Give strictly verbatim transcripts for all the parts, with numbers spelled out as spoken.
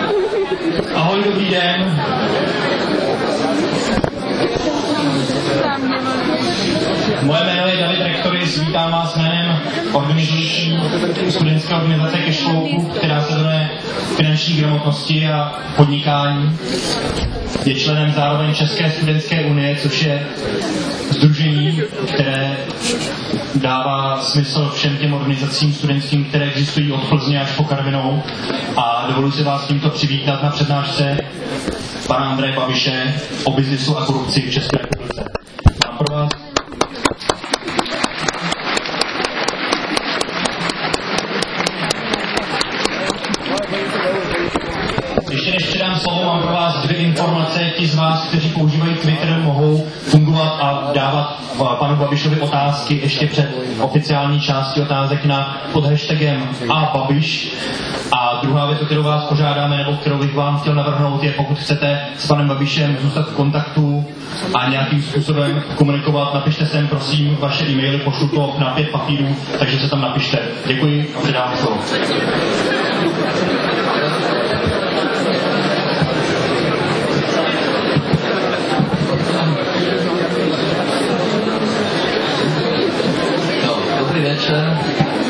Ahoj, dobrý den. Moje jméno je David Rektoris, vítám vás jménem organizující studentské organizace Cashflow, která se jmenuje Finanční gramotnosti a podnikání. Je členem zároveň České studentské unie, což je sdružení, které dává smysl všem těm organizacím studentským, které existují od Plzně až po Karvinou. A dovoluji si vás tímto přivítat na přednášce pana Andreje Babiše o biznisu a korupci v České republice. Mám pro vás Ještě než předám slovo, mám pro vás dvě informace. Ti z vás, kteří používají Twitter, mohou fungovat a dávat panu Babišovi otázky ještě před oficiální částí otázek na pod hashtagem a Babiš. A druhá věc, o kterou vás požádáme, nebo kterou bych vám chtěl navrhnout, je, pokud chcete s panem Babišem zůstat v kontaktu a nějakým způsobem komunikovat, napište sem prosím vaše e-maily, pošlu to na pět papírů, takže se tam napište. Děkuji a předávám slovo. Dobrý večer.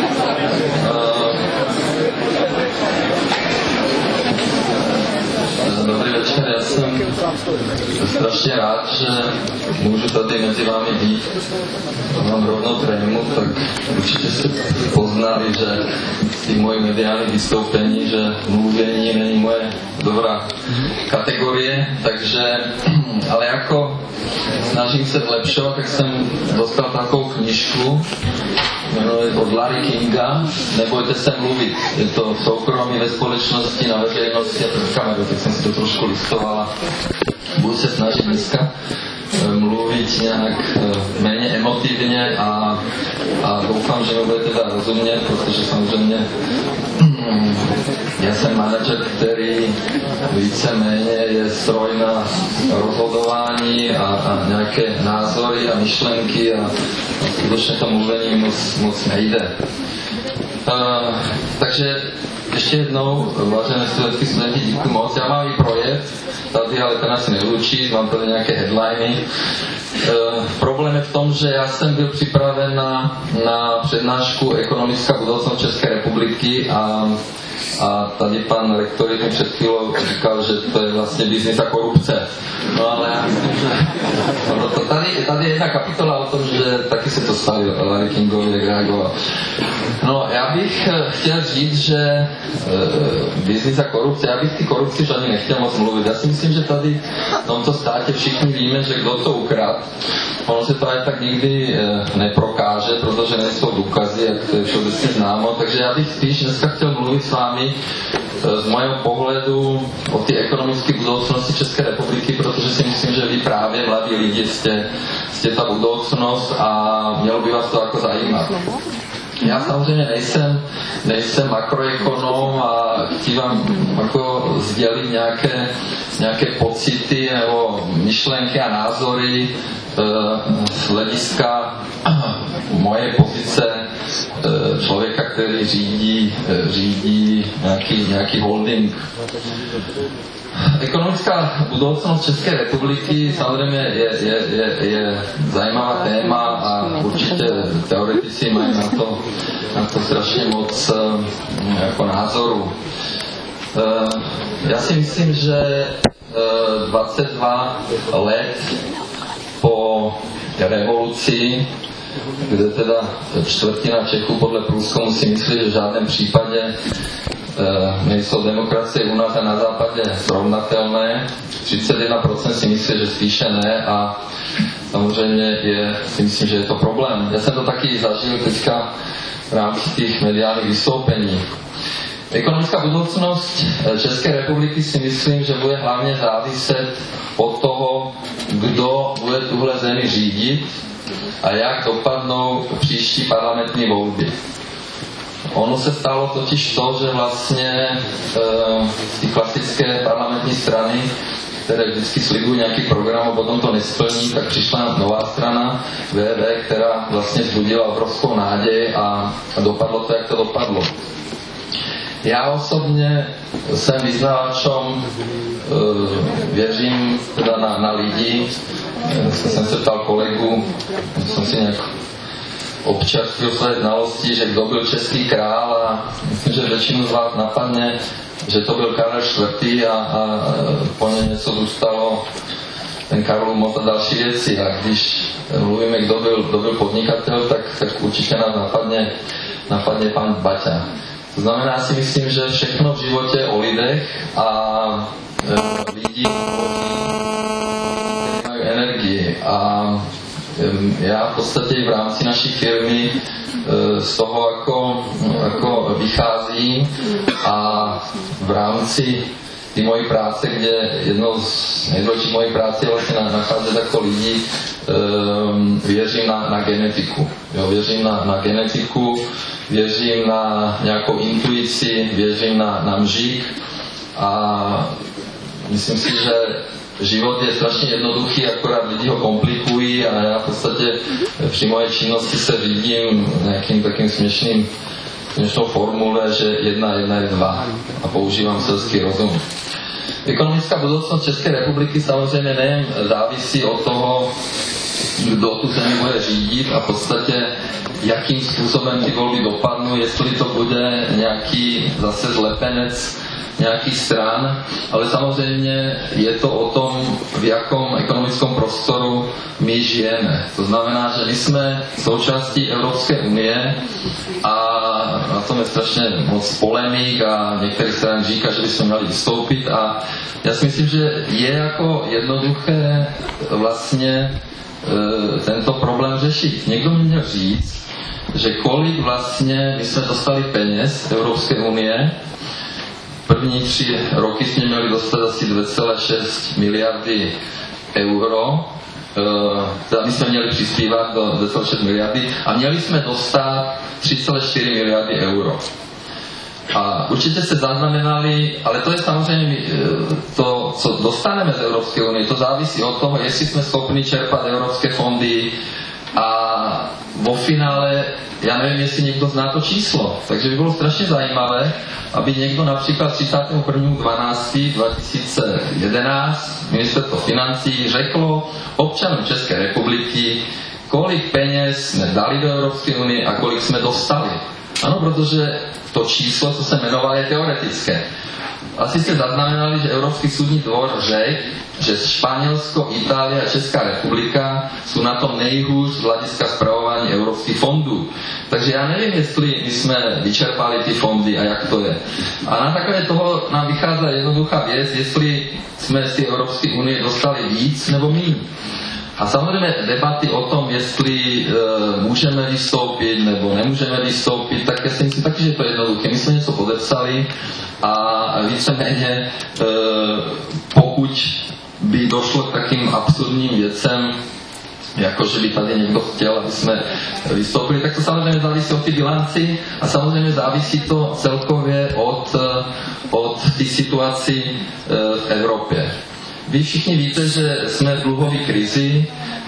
Dobrý večer, já jsem strašně rád, že můžu tady mezi vámi být. Mám rovnou trému, tak určitě jste poznali, že ty moje mediální vystoupení, že mluvění není moje dobrá kategorie, takže, ale jako snažím se zlepšovat, tak jsem dostal takovou knížku od Larry Kinga, Nebojte se mluvit. Je to soukromí ve společnosti, na veřejnosti a před kamerou, tak jsem si to trošku listovala. Budu se snažit dneska mluvit nějak méně emotivně a, a doufám, že mi budete teda rozumět, protože samozřejmě já jsem manažer, který víceméně je stroj na rozhodování a, a nějaké názory a myšlenky a, a skutečně to mluvení moc, moc nejde. Uh, takže ještě jednou, vážené studentky, studenti, díky moc. Já mám i projev, tady ale ten asi nevyučí, mám tady nějaké headliny. Uh, problém je v tom, že já jsem byl připraven na, na přednášku Ekonomická budoucnost České republiky a A tady pan rektor mi před chvílou říkal, že to je vlastně biznis a korupce. No ale já myslím, že no, to tady, tady je jedna kapitola o tom, že taky se to stalo Larry Kingovi, jak reagoval. No já bych chtěl říct, že e, biznis a korupce, já bych ty korupci už ani nechtěl moc mluvit. Já si myslím, že tady v tomto státě všichni víme, že kdo to ukradl. Ono se to aj tak nikdy e, neprokáže, protože nejsou důkazy, jak to je všeobecně známo. Takže já bych spíš dneska chtěl mluvit s vámi z mého pohledu o té ekonomické budoucnosti České republiky, protože si myslím, že vy právě mladí lidi jste, jste ta budoucnost a mělo by vás to jako zajímat. Já samozřejmě nejsem, nejsem makroekonom a chci vám jako sdělit nějaké, nějaké pocity nebo myšlenky a názory z hlediska moje pozice člověka, který řídí, řídí nějaký, nějaký holding. Ekonomická budoucnost České republiky samozřejmě je, je, je, je zajímavá téma a určitě teoretici mají na to, na to strašně moc jako názoru. Já si myslím, že dvacet dva let po revoluci, kde teda čtvrtina Čechů podle průzkumu si myslí, že v žádném případě e, nejsou demokracie u nás a na západě srovnatelné. třicet jedna procent si myslí, že spíše ne a samozřejmě je, si myslím, že je to problém. Já jsem to taky zažil teďka v rámci těch mediálních vystoupení. Ekonomická budoucnost České republiky si myslím, že bude hlavně záviset od toho, kdo bude tuhle zemi řídit a jak dopadnou příští parlamentní volby. Ono se stalo totiž to, že vlastně e, ty klasické parlamentní strany, které vždycky slibují nějaký program a potom to nesplní, tak přišla nová strana V V, která vlastně vzbudila obrovskou náděj a, a dopadlo to, jak to dopadlo. Já osobně jsem vyznavačom, věřím teda na, na lidi. Jsem se ptal kolegu, jsem si nějak občerstvil své znalosti, že kdo byl český král, a myslím, že většinu z vás napadne, že to byl Karel čtvrtý a, a po něm něco zůstalo, ten Karlův most a další věci. A když mluvíme, kdo byl, kdo byl podnikatel, tak, tak určitě nás napadne, napadne pan Baťa. To znamená, já si myslím, že všechno v životě je o lidech a e, lidi, kteří mají energii. A e, já v podstatě v rámci naší firmy e, z toho jako, jako vycházím a v rámci ty mojí práce, kde jedno z nejdůležitějších mojí práce je vlastně nacházet takto lidi, e, věřím na, na genetiku. Jo, věřím na, na genetiku, věřím na nějakou intuici, věřím na, na mžík a myslím si, že život je strašně jednoduchý, akorát lidi ho komplikují a já v podstatě při mojej činnosti se řídím nějakým takým směšným směšnou formule, že jedna jedna je dva a používám selský rozum. Ekonomická budoucnost České republiky samozřejmě nejen závisí od toho, kdo tu zemi bude řídit a v podstatě jakým způsobem ty volby dopadnou, jestli to bude nějaký zase zlepenec nějaký stran, ale samozřejmě je to o tom, v jakom ekonomickém prostoru my žijeme. To znamená, že my jsme součástí Evropské unie a na tom je strašně moc polemik a některý stran říká, že bychom měli vystoupit a já si myslím, že je jako jednoduché vlastně e, tento problém řešit. Někdo mi měl říct, že kolik vlastně my jsme dostali peněz Evropské unie. První tři roky jsme měli dostat asi dvě celé šest miliardy euro. E, my jsme měli přispívat do dvě celé šest miliardy a měli jsme dostat tři celé čtyři miliardy euro. A určitě se zaznamenali, ale to je samozřejmě to, co dostaneme z Evropské unie, to závisí od toho, jestli jsme schopni čerpat evropské fondy a vo finále, já nevím, jestli někdo zná to číslo, takže by bylo strašně zajímavé, aby někdo například třicátého prvního dvanáctého dva tisíce jedenáct ministerstvo financí řeklo občanům České republiky, kolik peněz jsme dali do Evropské unie a kolik jsme dostali. Ano, protože to číslo, co se jmenovalo, je teoretické. Asi jste zaznamenali, že Evropský soudní dvor řekl, že Španělsko, Itálie a Česká republika jsou na tom nejhůř z hlediska spravování evropských fondů. Takže já nevím, jestli my jsme vyčerpali ty fondy a jak to je. A na takové toho nám vychází jednoduchá věc, jestli jsme si Evropské unie dostali víc nebo míň. A samozřejmě debaty o tom, jestli e, můžeme vystoupit nebo nemůžeme vystoupit, tak já si myslím taky, že to je jednoduché. My jsme něco podepsali a víceméně e, pokud by došlo k takým absurdním věcem, jako že by tady někdo chtěl, aby jsme vystoupili, tak to samozřejmě závisí od ty bilanci a samozřejmě závisí to celkově od, od té situaci e, v Evropě. Vy všichni víte, že jsme v dluhové krizi.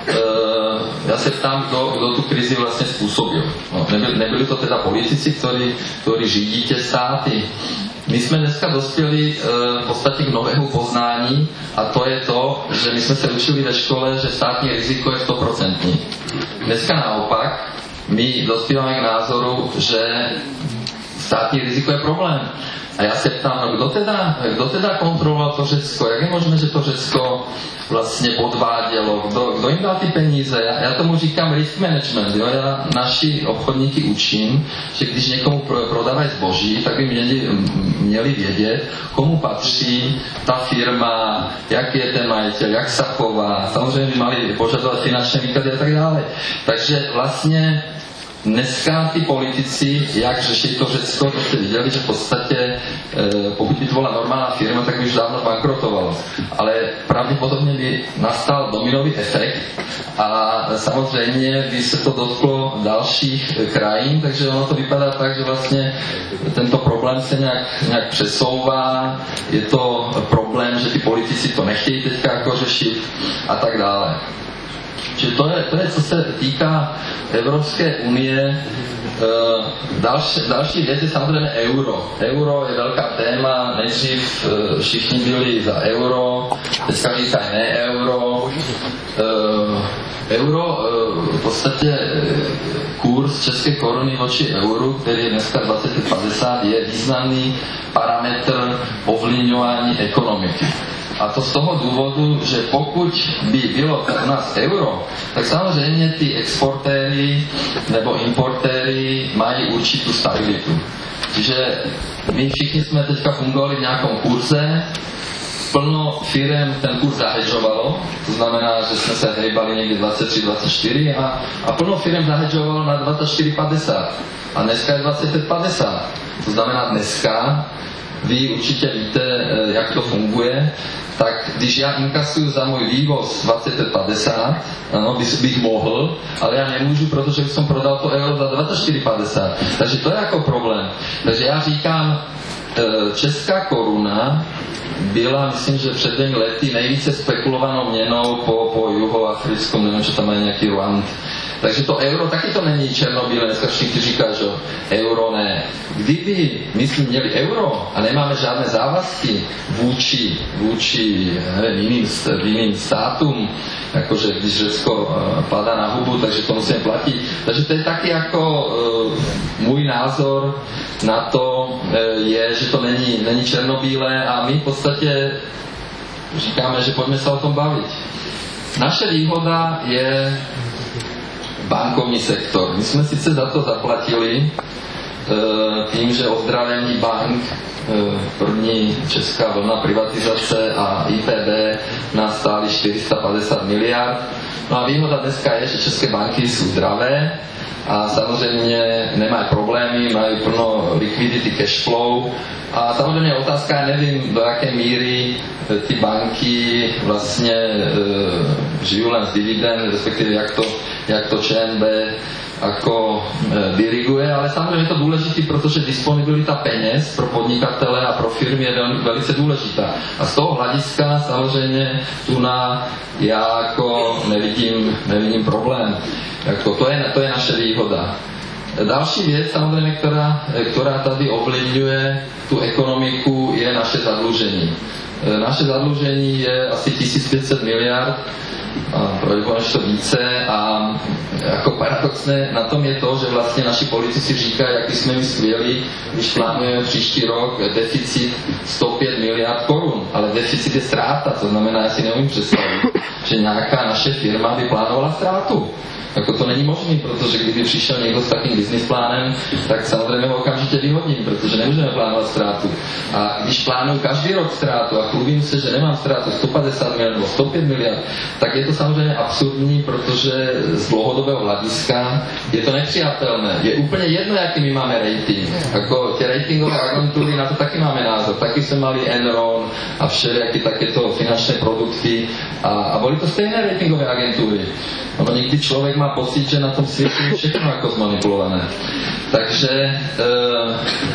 Já se ptám, kdo, kdo tu krizi vlastně způsobil. No, nebyli, nebyli to teda politici, kteří, kteří řídí tě státy. My jsme dneska dospěli v podstatě k novému poznání a to je to, že my jsme se učili ve škole, že státní riziko je sto procent. Dneska naopak my dospíváme k názoru, že státní riziko je problém. A já se ptám, no kdo teda, kdo teda kontroloval to Řecko? Jak je možné, že to Řecko vlastně podvádělo? Kdo, kdo jim dal ty peníze? Já, já tomu říkám risk management. Jo? Já naši obchodníky učím, že když někomu prodávají zboží, tak by měli, měli vědět, komu patří ta firma, jak je ten majitel, jak se chová. Samozřejmě by měli požadovat finanční výkazy a tak dále. Takže vlastně dneska ty politici, jak řešit to Řecko, to jste viděli, že v podstatě, pokud by to byla normální firma, tak by už dávno bankrotovalo. Ale pravděpodobně by nastal dominový efekt a samozřejmě by se to dotklo dalších krajín, takže ono to vypadá tak, že vlastně tento problém se nějak, nějak přesouvá, je to problém, že ty politici to nechtějí teďka jako řešit a tak dále. Čiže to je, to je, co se týká Evropské unie. Další, další věc je samozřejmě euro. Euro je velká téma, nejdřív všichni byli za euro, teďka říkají ne euro. Euro v podstatě kurz české koruny voči euru, který je dneska dvacet padesát, je významný parametr ovlivňování ekonomiky. A to z toho důvodu, že pokud by bylo u nás euro, tak samozřejmě ty exportéry nebo importéry mají určitou stabilitu. Čiže my všichni jsme teďka fungovali v nějakém kurze, plno firem ten kurz zahedžovalo, to znamená, že jsme se hejbali někdy dvacet tři dvacet čtyři a, a plno firem zahedžovalo na dvacet čtyři padesát. A dneska je dvacet pět padesát. To znamená dneska, vy určitě víte, jak to funguje, tak když já inkasuju za můj vývoz dvacet pět padesát, ano, bych, bych mohl, ale já nemůžu, protože jsem prodal to euro za dvacet čtyři padesát. Takže to je jako problém. Takže já říkám, česká koruna byla, myslím, že před dvěmi lety nejvíce spekulovanou měnou po, po juhoafrickom, nevím, že tam mají nějaký rwand. Takže to euro taky to není černobílé, dneska všichni říkají, že euro ne. Kdyby my jsme měli euro a nemáme žádné závazky vůči, vůči nevím, jiným, jiným státům, jakože když Řecko padá na hubu, takže to musíme platit. Takže to je taky jako uh, můj názor na to uh, je, že to není, není černobílé a my v podstatě říkáme, že pojďme se o tom bavit. Naše výhoda je bankovní sektor. My jsme sice za to zaplatili tím, že ozdravení bank, první česká vlna privatizace a I P B nás stály čtyři sta padesát miliard. No a výhoda dneska je, že české banky jsou zdravé a samozřejmě nemají problémy, mají plno likvidity, cash flow a samozřejmě otázka, nevím, do jaké míry ty banky vlastně e, žijú len z dividend, respektive jak to, jak to Č N B jako e, diriguje, ale samozřejmě je to důležité, protože disponibilita peněz pro podnikatele a pro firmy je vel, velice důležitá. A z toho hlediska samozřejmě tu na já jako nevidím, nevidím problém. Jako to, je, to je naše výhoda. Další věc, samozřejmě, která, která tady ovlivňuje tu ekonomiku, je naše zadlužení. Naše zadlužení je asi tisíc pět set miliard, pravděpodobně to více a jako paradoxné na tom je to, že vlastně naši politici říkají, jak jsme my skvělí, když plánujeme příští rok deficit sto pět miliard korun, ale deficit je ztráta, to znamená, já si neumím představit, že nějaká naše firma by plánovala ztrátu. Jako to není možné, protože kdyby přišel někdo s takým business plánem, tak samozřejmě ho okamžitě vyhodním, protože nemůžeme plánovat ztrátu. A když plánuju každý rok ztrátu a chlubím se, že nemám ztrátu sto padesát miliard nebo sto pět miliard, tak je to samozřejmě absurdní, protože z dlouhodobého hlediska je to nepřijatelné. Je úplně jedno, jaký my máme rating. Jako ty ratingové agentury, na to taky máme názor. Taky jsme mali Enron a všelijaké takéto finančné produkty a, a byly to stejné ratingové agentury. Ono někdy člověk má pocit, že na tom světě je všechno jako zmanipulované. Takže eh,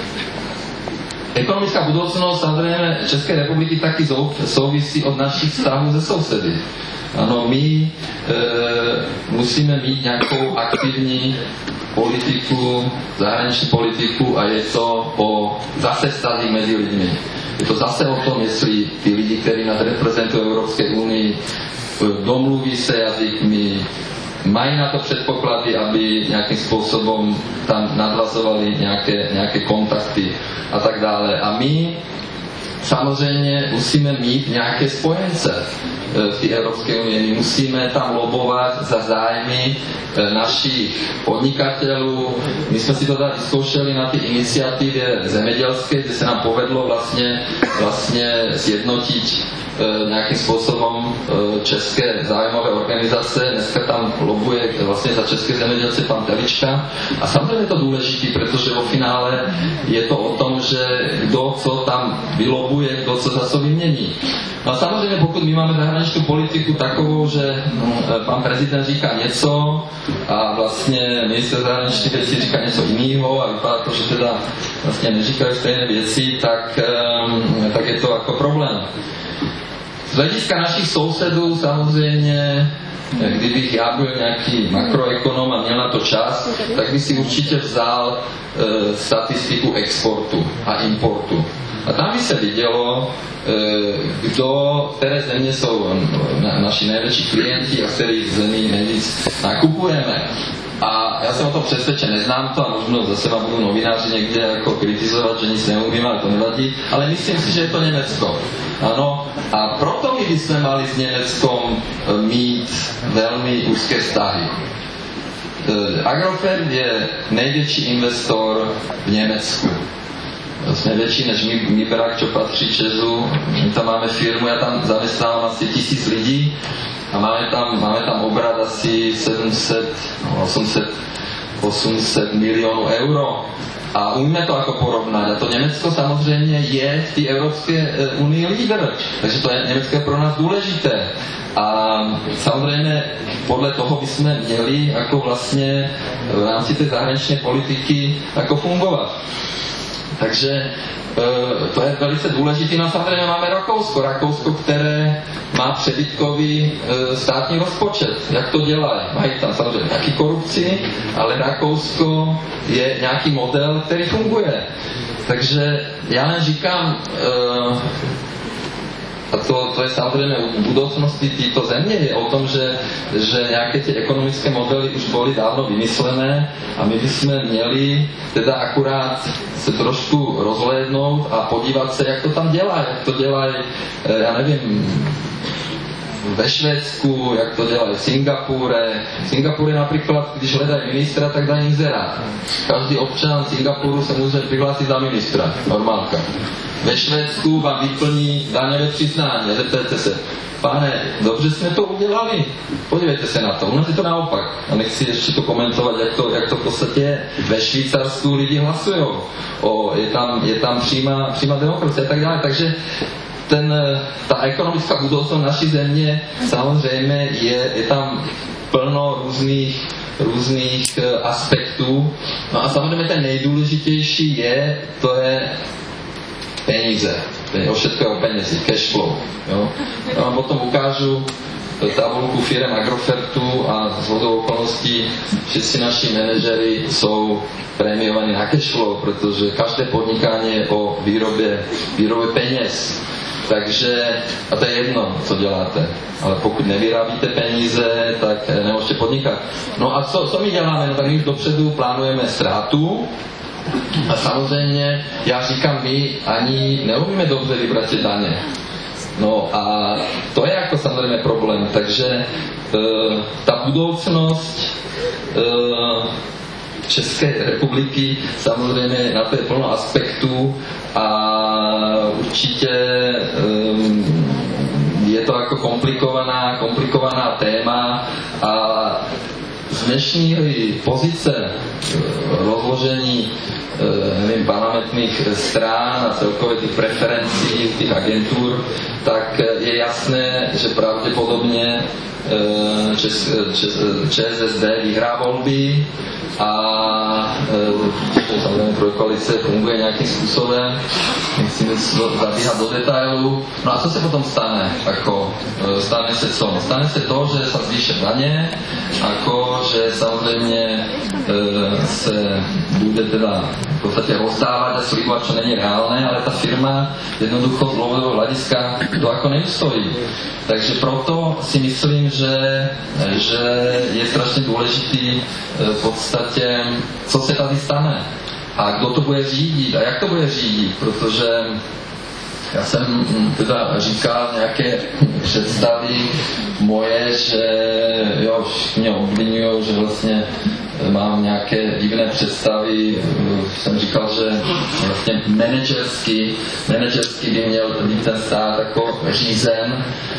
ekonomická budoucnost samozřejmě České republiky taky souvisí od našich vztahů ze sousedy. Ano, my e, musíme mít nějakou aktivní politiku, zahraniční politiku a je to o zase vztazích mezi lidmi. Je to zase o tom, jestli ty lidi, kteří nás reprezentují Evropské unii, domluví se jazykmi, mají na to předpoklady, aby nějakým způsobem tam nadvazovali nějaké, nějaké kontakty a tak dále. A my samozřejmě musíme mít nějaké spojence v té Evropské unii. My musíme tam lobovat za zájmy našich podnikatelů. My jsme si to tady zkoušeli na té iniciativě zemědělské, kde se nám povedlo vlastně, vlastně sjednotit nějakým způsobem české zájmové organizace. Dneska tam lobuje vlastně za české zemědělce pan Telička. A samozřejmě je to důležitý, protože vo finále je to o tom, že kdo co tam vylobuje, kdo co za co vymění. No a samozřejmě pokud my máme zahraniční politiku takovou, že pan prezident říká něco a vlastně ministr zahraničních věcí říká něco jiného a vypadá to, že teda vlastně neříkají stejné věci, tak, tak je to jako problém. Z hlediska našich sousedů samozřejmě kdybych já byl nějaký makroekonom a měl na to čas, tak by si určitě vzal e, statistiku exportu a importu. A tam by se vidělo, e, kdo, které země jsou na, naši největší klienti a z kterých zemí nejvíc nakupujeme. A já jsem o tom přesvědčen, neznám to a možná zase vám budou novináři někde jako kritizovat, že nic neumím, ale to nevadí, ale myslím si, že je to Německo. Ano, a proto my bychom mali s Německom mít velmi úzké vztahy. Agrofert je největší investor v Německu. Jsme větší než Miberak, čo patří Česu. My tam máme firmu, já tam zaměstnávám asi tisíc lidí a máme tam, máme tam obrat asi sedm set, osm set milionů euro. A umíme to jako porovnat. A to Německo samozřejmě je v té Evropské unii lídr. Takže to je Německo je pro nás důležité. A samozřejmě podle toho bychom měli jako vlastně v rámci té zahraniční politiky jako fungovat. Takže to je velice důležité. No samozřejmě máme Rakousko. Rakousko, které má přebytkový státní rozpočet. Jak to dělají? Mají tam samozřejmě taky korupci, ale Rakousko je nějaký model, který funguje. Takže já jen říkám, a to, to je samozřejmě u budoucnosti této země, je o tom, že, že nějaké ty ekonomické modely už byly dávno vymyslené a my bychom měli teda akurát se trošku rozhlédnout a podívat se, jak to tam dělá, jak to dělají, já nevím, ve Švédsku, jak to dělají v Singapure. V Singapure například, když hledají ministra, tak dají inzerát. Každý občan Singapuru se může přihlásit za ministra, normálka. Ve Švédsku vám vyplní daňové přiznání, zeptejte se, pane, dobře jsme to udělali, podívejte se na to, u nás je to naopak. A nechci ještě to komentovat, jak to, jak to v podstatě je. Ve Švýcarsku lidi hlasují, o, je tam, je tam přímá, přímá demokracie a tak dále, takže ten, ta ekonomická budoucnost naší země samozřejmě je, je tam plno různých, různých aspektů. No a samozřejmě ten nejdůležitější je, to je peníze. O všetko je o penězi, cash flow. Jo? Já vám potom ukážu tabulku firem Agrofertu a z hodou okolností všichni naši manažery jsou prémiovaní na cash flow, protože každé podnikání je o výrobě, výrobě peněz. Takže, a to je jedno, co děláte, ale pokud nevyrábíte peníze, tak nemůžete podnikat. No a co, co my děláme? No tak my už dopředu plánujeme ztrátu a samozřejmě, já říkám, my ani neumíme dobře vybrat ty daně. No a to je jako samozřejmě problém, takže e, ta budoucnost e, České republiky samozřejmě na to je plno aspektů a určitě um, je to jako komplikovaná, komplikovaná téma a z dnešní pozice rozložení nevím, parlamentních strán a celkově těch preferencí těch agentur, tak je jasné, že pravděpodobně ČS, ČS, ČSSD vyhrá volby a e, samozřejmě trojkoalice funguje nějakým způsobem, musíme zabíhat do detailu. No a co se potom stane? Ako, e, stane se co? Stane se to, že se zvýší daně, jako, že samozřejmě e, se bude teda v podstatě rozdávat a slibovat, čo není reálné, ale ta firma jednoducho z dlouhodobého hlediska to jako neustojí. Takže proto si myslím, že, že je strašně důležitý v podstatě, co se tady stane a kdo to bude řídit a jak to bude řídit, protože já jsem teda říkal nějaké představy moje, že jo, mě obvinují, že vlastně mám nějaké divné představy. Jsem říkal, že vlastně manažersky, manažersky by měl být ten stát jako řízen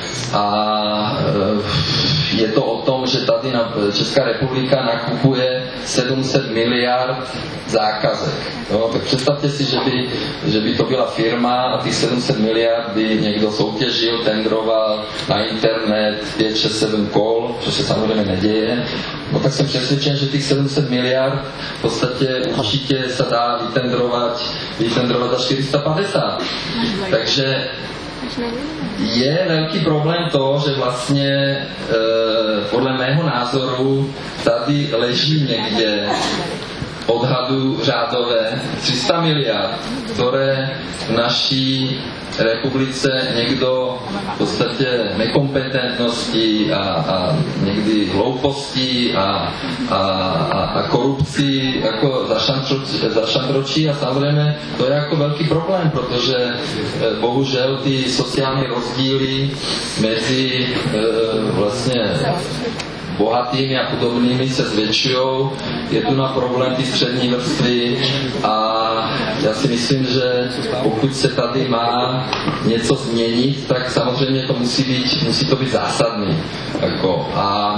a je to o tom, že tady na Česká republika nakupuje sedm set miliard zákazek. Jo, tak představte si, že by, že by to byla firma a těch sedm set miliard by někdo soutěžil, tendroval na internet pět, šest, sedm kol, což se samozřejmě neděje. No tak jsem přesvědčen, že těch sedm set miliard v podstatě určitě se dá vytendrovat, vytendrovat za čtyři sta padesát. Takže je velký problém to, že vlastně e, podle mého názoru tady leží někde odhadu řádové tři sta miliard, které v naší republice někdo v podstatě nekompetentností a, a někdy hloupostí a, a, a, a korupcí jako zašantročí a samozřejmě to je jako velký problém, protože bohužel ty sociální rozdíly mezi vlastně bohatými a chudobnými se zvětšují, je tu na problém ty střední vrstvy a já si myslím, že pokud se tady má něco změnit, tak samozřejmě to musí být, musí to být zásadný. Jako, a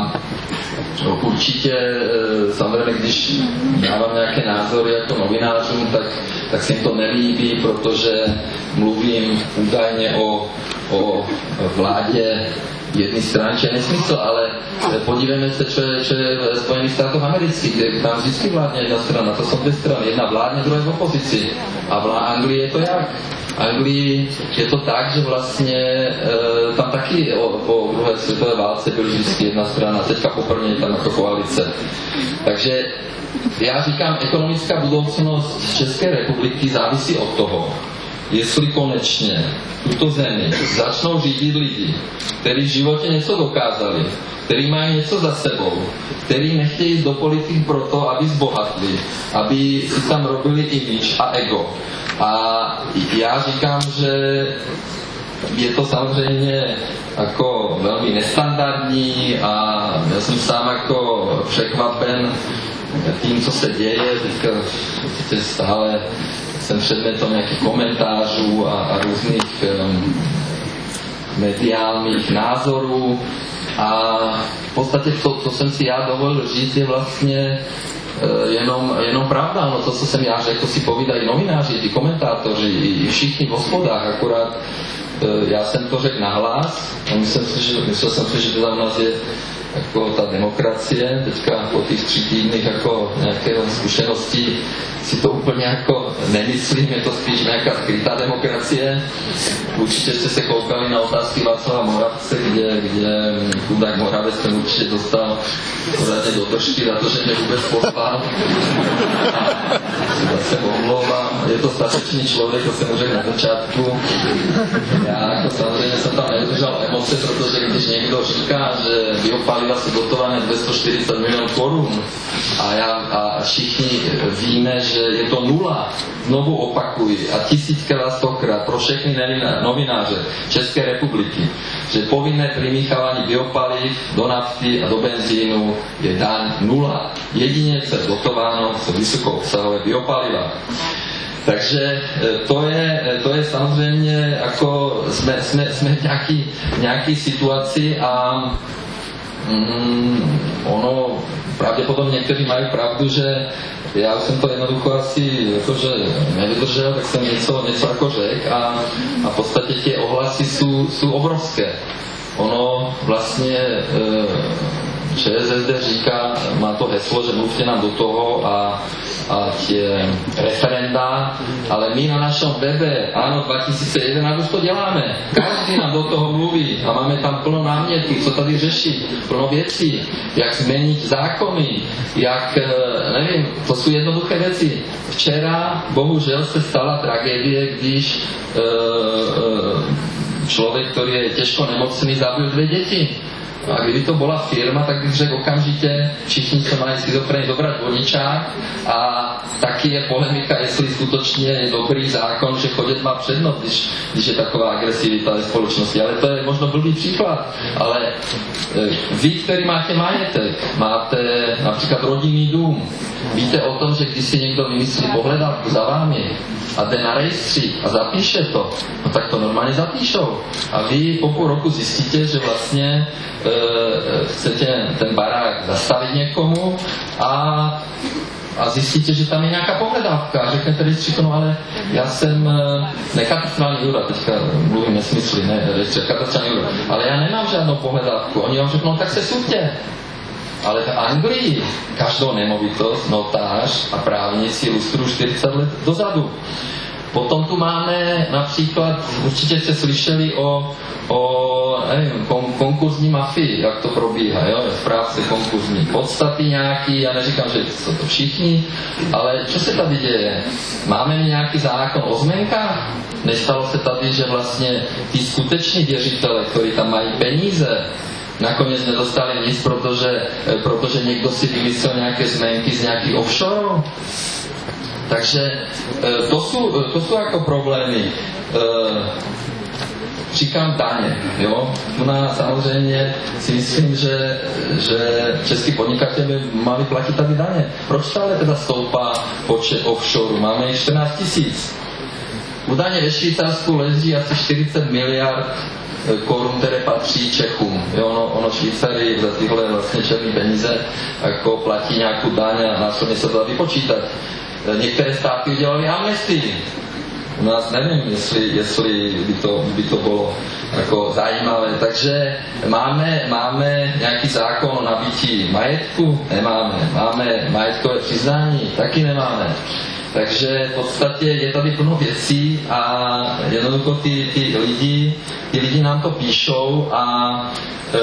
určitě samozřejmě, když dávám nějaké názory jako novinářům, tak, tak se jim to nelíbí, protože mluvím údajně o, o vládě jedné strany, čo je nesmysl, ale podívejme se, čo je, čo je v Spojených státoch amerických, kde tam vždycky vládne jedna strana, to jsou dvě strany, jedna vládne, druhá v opozici. A v Anglii je to jak? V Anglii je to tak, že vlastně e, tam taky o, po druhé světové válce byl vždycky jedna strana, teďka poprvé je tam jako koalice. Takže já říkám, ekonomická budoucnost České republiky závisí od toho, jestli konečně tuto zemi začnou řídit lidi, kteří v životě něco dokázali, kteří mají něco za sebou, kteří nechtějí jít do politiky proto, aby zbohatli, aby si tam robili image a ego. A já říkám, že je to samozřejmě jako velmi nestandardní a já jsem sám jako překvapen tím, co se děje, teďka stále jsem předmětem nějakých komentářů a, a různých um, mediálních názorů a v podstatě to, co jsem si já dovolil říct, je vlastně uh, jenom, jenom pravda. No to, co jsem já řekl, si povídají novináři, ty komentátoři, i všichni v hospodách, akorát uh, já jsem to řekl nahlas a myslel, si, že, myslel jsem si, že teda u nás je jako ta demokracie, teďka po těch tři týdnech jako nějaké zkušenosti si to úplně jako nemyslím, je to spíš nějaká skrytá demokracie. Určitě jste se koukali na otázky Václava Moravce, kde, kde chudák Moravec jsem určitě dostal pořádně do držky za to, že mě vůbec pozval. Já se omlouvám, je to statečný člověk, to jsem řekl na začátku. Já jako samozřejmě jsem tam neudržel emoce, protože když někdo říká, že biopaliva jsou dotované dvě stě čtyřicet milionů korun a, já, a všichni víme, že je to nula, znovu opakuji a tisíckrát, stokrát pro všechny novináře České republiky, že povinné primíchávání biopaliv do nafty a do benzínu je daň nula. Jedině, co je dotováno, jsou vysokoobsahové biopaliva. Takže to je, to je samozřejmě, jako jsme, jsme, jsme v nějaký, nějaký situaci a mm, ono, pravděpodobně někteří mají pravdu, že já jsem to jednoducho asi jakože nevydržel, tak jsem něco, něco jako řekl a, a v podstatě ty ohlasy jsou, jsou obrovské. Ono vlastně e, ČSSD říká, má to heslo, že mluvte nám do toho a, a tě referenda, ale my na našem webe, ano, dva tisíce jedenáct už to děláme. Každý nám do toho mluví a máme tam plno námětů, co tady řeší, plno věcí, jak změnit zákony, jak, nevím, to jsou jednoduché věci. Včera, bohužel, se stala tragédie, když e, e, člověk, který je těžko nemocný, zabil dvě děti. A kdyby to byla firma, tak bych řekl okamžitě, všichni, co mají schizofrenii, dobrať vodičák a taky je polemika, jestli skutečně je dobrý zákon, že chodit má přednost, když, když je taková agresivita ve společnosti. Ale to je možno blbý příklad. Ale vy, který máte majetek, máte například rodinný dům, víte o tom, že když si někdo vymyslí pohledávku za vámi a jde na rejstřík a zapíše to, no tak to normálně zapíšou. A vy po půl roku zjistíte, že vlastně e, chcete ten barák zastavit někomu a, a zjistíte, že tam je nějaká pohledávka. A řeknete rejstříku, no ale já jsem ne katastrální úřad, teďka mluvím nesmysly, ne rejstřík, katastrální úřad, ale já nemám žádnou pohledávku. Oni vám řeknou, no tak se suďte. Ale v Anglii každou nemovitost, notář a právníci lustrují čtyřicet let dozadu. Potom tu máme například, určitě jste slyšeli o, o nevím, kon, konkurzní mafii, jak to probíhá, jo, správce konkurzní podstaty nějaký, já neříkám, že jsou to všichni, ale co se tady děje? Máme nějaký zákon o zmenkách? Nestalo se tady, že vlastně ty skuteční věřitele, kteří tam mají peníze, nakonec nedostali nic, protože, protože někdo si vymyslel nějaké zmenky z nějakých offshore. Takže to jsou, to jsou jako problémy. Říkám daně, jo. U nás samozřejmě si myslím, že, že český podnikatelé by mali platit tady daně. Proč stále teda stoupá počet offshore? Máme jich čtrnáct tisíc. Údajně ve Švýcarsku leží asi čtyřicet miliard korun, které patří Čechům. Jo, ono, ono Švýcary za tyhle vlastně černé peníze jako platí nějakou daň a následně se to dá vypočítat. Některé státy udělali amnestii. U nás nevím, jestli, jestli by, to, by to bylo jako zajímavé. Takže máme, máme nějaký zákon o nabití majetku? Nemáme. Máme majetkové přiznání? Taky nemáme. Takže v podstatě je tady plno věcí a jednoducho ty, ty, lidi, ty lidi nám to píšou a e,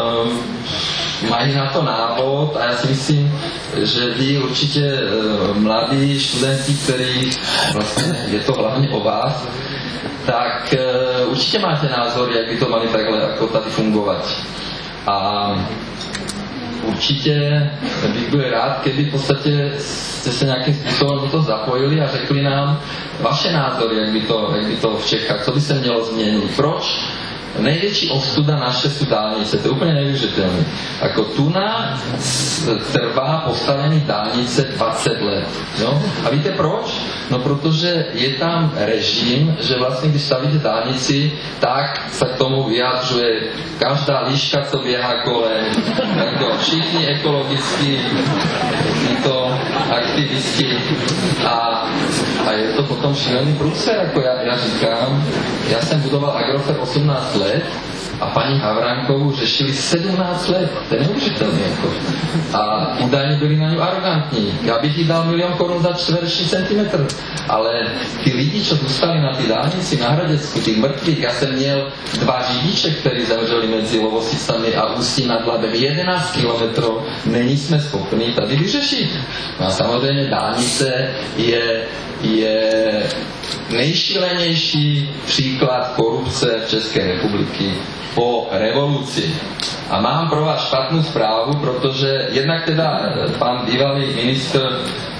mají na to návod a já si myslím, že vy určitě e, mladí studenti, který vlastně je to hlavně o vás, tak e, určitě máte názor, jak by to mali takhle jako tady fungovat. A určitě bych byl rád, kdyby v podstatě jste se nějakým způsobem do toho zapojili a řekli nám vaše názory, jak by to, jak by to v Čechách, co by se mělo změnit. Proč? Největší ostuda naše jsou dálnice, to je úplně nevyužitelné. Jako tuna trvá postavení dálnice dvacet let. Jo? A víte proč? No protože je tam režim, že vlastně když stavíte dálnici, tak se k tomu vyjadřuje každá líška, co běhá kolem, jako všichni ekologický tyto aktivisti a, a je to potom šílený průser, jako já, já říkám, já jsem budoval Agrofert osmnáct let a paní Havránkovou řešili sedmnáct let, to je neuvěřitelné jako. A údajně byli na ňu arrogantní. Já bych jí dal milion korun za čtvereční centimetr, ale ty lidi, co zůstali na ty dálnici na Hradecku, těch mrtvých, já jsem měl dva řidiče, kteří zemřeli mezi Lovosicami a Ústí nad Labem, jedenáct kilometrů, není jsme schopni tady vyřešit. No a samozřejmě dálnice je, je nejšílenější příklad korupce v České republiky po revoluci. A mám pro vás špatnou zprávu, protože jednak teda pan bývalý ministr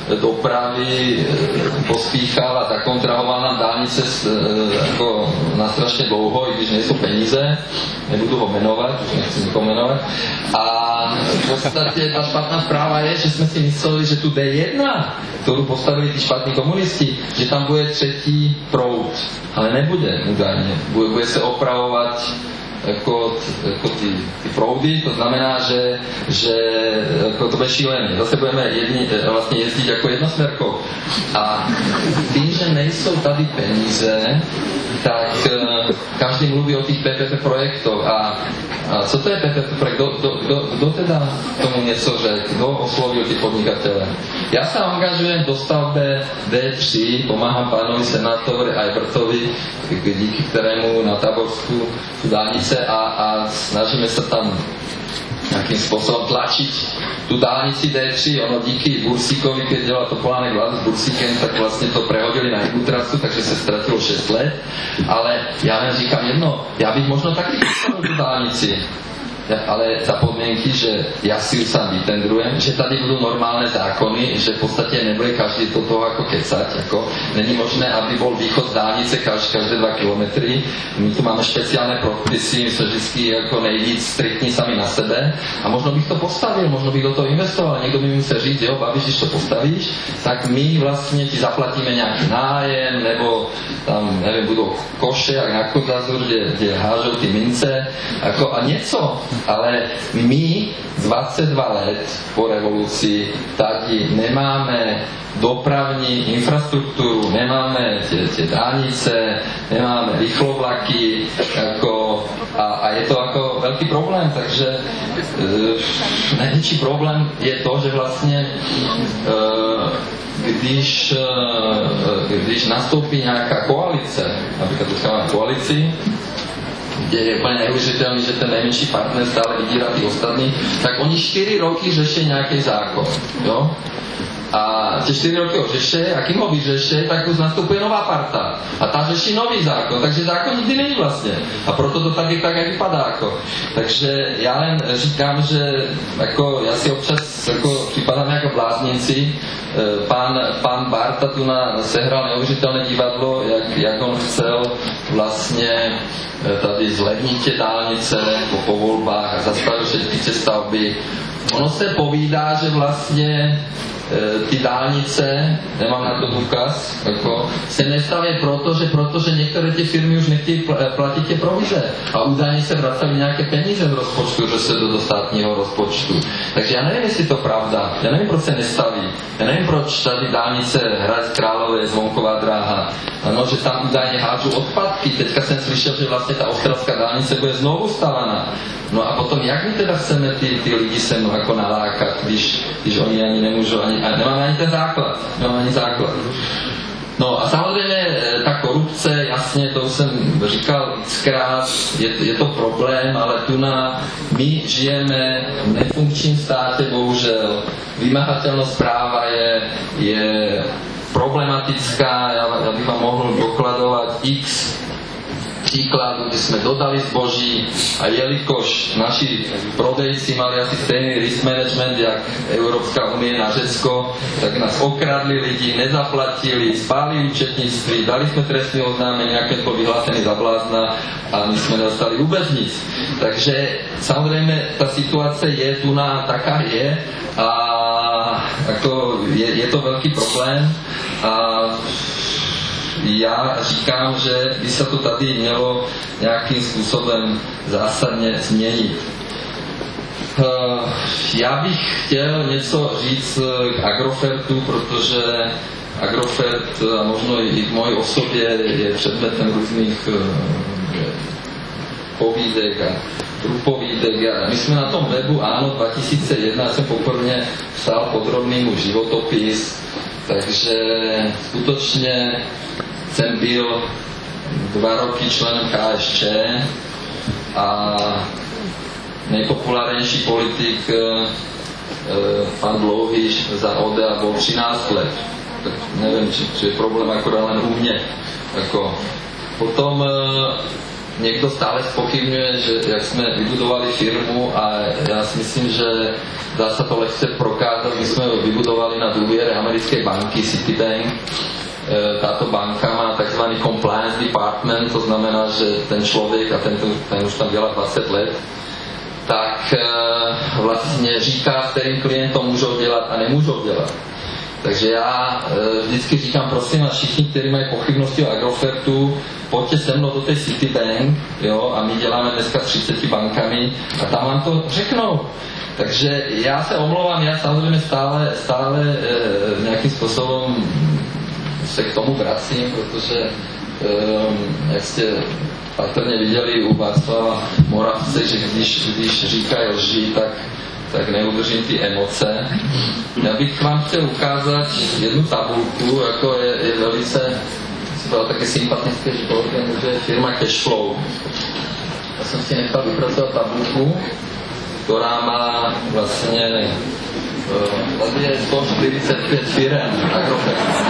dopravy pospíchal a zakontrahoval nám dálnice jako na strašně dlouho, i když nejsou peníze, nebudu ho jmenovat, už nechci nikoho jmenovat. A v podstatě ta špatná zpráva je, že jsme si mysleli, že tu D jedna, kterou postavili ty špatní komunisti, že tam bude třetí proud, ale nebude údajně, bude, bude se opravovat jako, jako ty, ty proudy, to znamená, že, že jako to bude šílený. Zase budeme jedni, vlastně jezdit jako jednosměrkou. A tím, že nejsou tady peníze, tak každý mluví o těch P P P projektech. A, a co to je P P P projekt? Kdo, kdo, kdo, kdo teda tomu něco řekl? Kdo oslovil ty podnikatele? Já se angažujem do stavbě D tři, pomáhám pánovi senátorovi Eibertovi, díky kterému na Táborsku tu dálnice a, a snažíme se tam nějakým způsobem tlačit tu dálnici D tři, ono díky Bursíkovi, když dělal Topolánek vládu s Bursíkem, tak vlastně to prehodili na jinou trasu, takže se ztratilo šest let, ale já jen říkám jedno, já bych možno taky postavil tu dálnici, ale za podmínky, že já si ju sám vytendrujem, že tady budou normálné zákony, že v podstatě nebude každý do toho jako kecat. Jako. Není možné, aby byl východ z dálnice každé, každé dva kilometry. My tu máme speciální předpisy, my jsme vždycky jako nejvíc striktní sami na sebe a možno bych to postavil, možno bych do toho investoval. Někdo by mi musel říct, jo, bavíš, když to postavíš, tak my vlastně ti zaplatíme nějaký nájem, nebo tam, nevím, budou koše, jak na Kozazu, kde, kde hážou ty mince, jako a něco. Ale my dvacet dva let po revoluci tady nemáme dopravní infrastrukturu, nemáme tě, tě dálnice, nemáme rychlovlaky, jako, a, a je to jako velký problém, takže e, největší problém je to, že vlastně e, když, když nastoupí nějaká koalice, například teďka mám koalici, kde je úplně neuvěřitelný, že ten nejmenší partner stále vydírá ty ostatní, tak oni čtyři roky řeší nějaký zákon, jo? A tie čtyři roky ho řeší, a kým ho vyřeší, tak už nastupuje nová parta. A ta řeší nový zákon, takže zákon nikdy není vlastně. A proto to tady tak, jak vypadá. Jako. Takže já jen říkám, že jako, já si občas jako, připadám jako bláznici. Pán, pán Barta tu na, sehral neuvěřitelné divadlo, jak, jak on chcel vlastně tady zlevnit tě dálnice po, po volbách a zastavil všetky tie stavby. Ono se povídá, že vlastně ty dálnice, nemám na to důkaz, jako, se nestaví proto, že protože některé ty firmy už nechtějí platit tě provize a údajně se vracají nějaké peníze z rozpočtu, že se do, do státního rozpočtu. Takže já nevím, jestli to pravda, já nevím, proč se nestaví, já nevím, proč tady dálnice Hradec Králové, Zvonková dráha, ano, že tam údajně hážu odpadky. Teďka jsem slyšel, že vlastně ta ostravská dálnice bude znovu stavaná. No a potom, jak my teda chceme ty, ty lidi sem jako nalákat, když, když oni ani nemůžou, ani, a nemáme ani ten základ, nemáme ani základ. No a samozřejmě ta korupce, jasně, to už jsem říkal víckrát, je, je to problém, ale tu na, my žijeme v nefunkčním státě, bohužel. Vymahatelnost práva je, je problematická, já, já bych vám mohl dokladovat x příkladu, kdy jsme dodali zboží a jelikož naši prodejci mali asi stejný risk management, jak Evropská unie na Řecko, tak nás okradli lidi, nezaplatili, spálili účetnictví, dali jsme trestní oznámení, jak jsme vyhláseni za blázna a my jsme nedostali vůbec nic. Takže samozřejmě ta situace je tu na taká je a jako je, je to velký problém a já říkám, že by se to tady mělo nějakým způsobem zásadně změnit. Já bych chtěl něco říct k Agrofertu, protože Agrofert a možno i k mojí osobě je předmětem různých povídek a průpovídek. My jsme na tom webu ANO dva tisíce jedna, já jsem poprvé psal podrobný můj životopis, takže skutečně jsem byl dva roky členem K S Č a nejpopulárnější politik pan Dlouhý za O D A byl třináct let. Tak nevím, či, či je problém akorát len u mě. Jako. Potom někdo stále zpochybňuje, že jak jsme vybudovali firmu a já si myslím, že dá se to lehce prokázat, my jsme vybudovali na důvěře americké banky Citibank. Táto banka má takzvaný compliance department, to znamená, že ten člověk, a ten, ten už tam dělá dvacet let, tak vlastně říká, s kterým klientom můžou dělat a nemůžou dělat. Takže já vždycky říkám, prosím vás všichni, kteří mají pochybnosti o Agrofertu, pojďte se mnou do té Citibank, jo, a my děláme dneska s třiceti bankami a tam vám to řeknou. Takže já se omlouvám, já samozřejmě stále, stále e, nějakým způsobem se k tomu vracím, protože e, jak jste patrně viděli u Václava Moravce, že když, když říkají lži, tak tak neudržím ty emoce. Já bych vám chtěl ukázat jednu tabulku, jako je, je velice, bylo také sympatické, že to organizuje firma Cashflow. Já jsem si nechal vypracovat tabulku, která má vlastně, tady je sto čtyřicet pět firem Agrofert.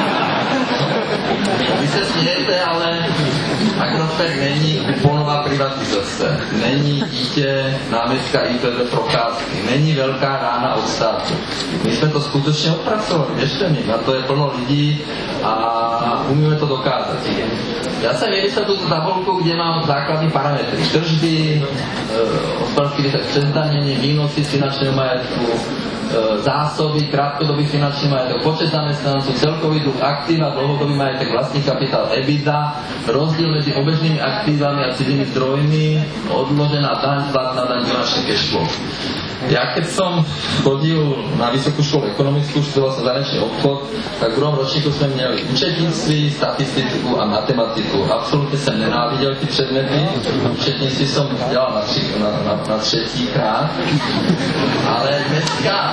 Vy se smějete, ale Agrofert není kuponová privatizace, není dítě náměstka I P V Procházky, není velká rána od státu. My jsme to skutečně odpracovali, věřte mi, na to je plno lidí a umíme to dokázat. Já jsem vymyslel tuto tabulku, kde mám základní parametry. Tržby, hospodářský výsledek přes zdanění, výnosy z finančního majetku, zásoby, krátkodobý finanční majetek, počet zaměstnanců, celkový dluh aktiv a dlouhodobý majetek, vlastní kapitál EBITDA, rozdíl mezi obecnými aktivami a cizími zdrojmi, odložená daň, splatná daň, bilančný cashflow. Ja keď som chodil na vysokú školu ekonomickú, študoval som zahraničný obchod, tak v druhom ročníku sme měli účetnictví, statistiku a matematiku. Absolutně jsem nenáviděl ty předměty. Účetnictví jsem dělal na, tři, na, na, na třetí krát. Ale dneska,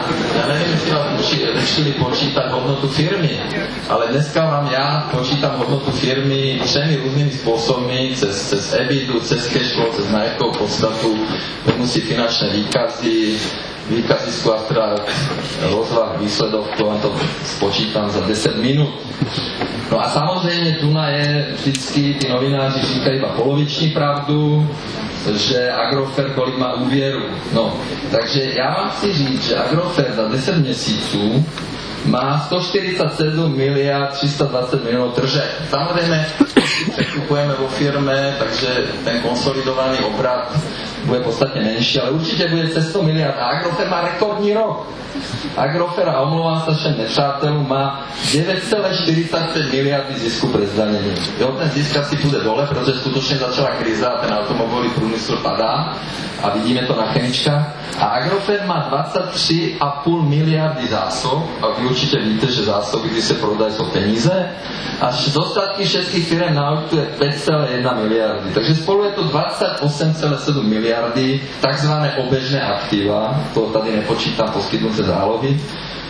já nevím, jestli vám učili počítat hodnotu firmy, ale dneska vám já počítám hodnotu firmy třemi různými způsoby, cez, cez EBITDA, cez cashflow, cez majetkovou podstatu, musí finančné výkazy, výkazy z kvartát, rozvah výsledov, to vám to spočítám za deset minut. No a samozřejmě tuna je vždycky, ty novináři říkají iba poloviční pravdu, že Agrofert kolik má úvěru. No, takže já vám chci říct, že Agrofert za deset měsíců má sto čtyřicet sedm miliard tři sta dvacet milionů tržeb. Samozřejmě překupujeme vo firme, takže ten konsolidovaný obrat bude podstatně menší, ale určitě bude cez sto miliard. A Agrofert má rekordní rok. Agrofert, a omlouvám se všem nepřátelům, má devět celá čtyřicet pět miliardy zisku před zdaněním. Jo, ten zisk asi půjde dole, protože skutečně začala krize a ten automobilový průmysl padá a vidíme to na chemičkách. A Agrofert má dvacet tři celá pět miliardy zásob a vy určitě víte, že zásoby, když se prodají, jsou peníze. A z ostatky všetkých firm na účtu je pět celá jedna miliardy. Takže spolu je to dvacet osm celá sedm miliardy, takzvané obežné aktiva, to tady nepočítám poskytnuté zálohy,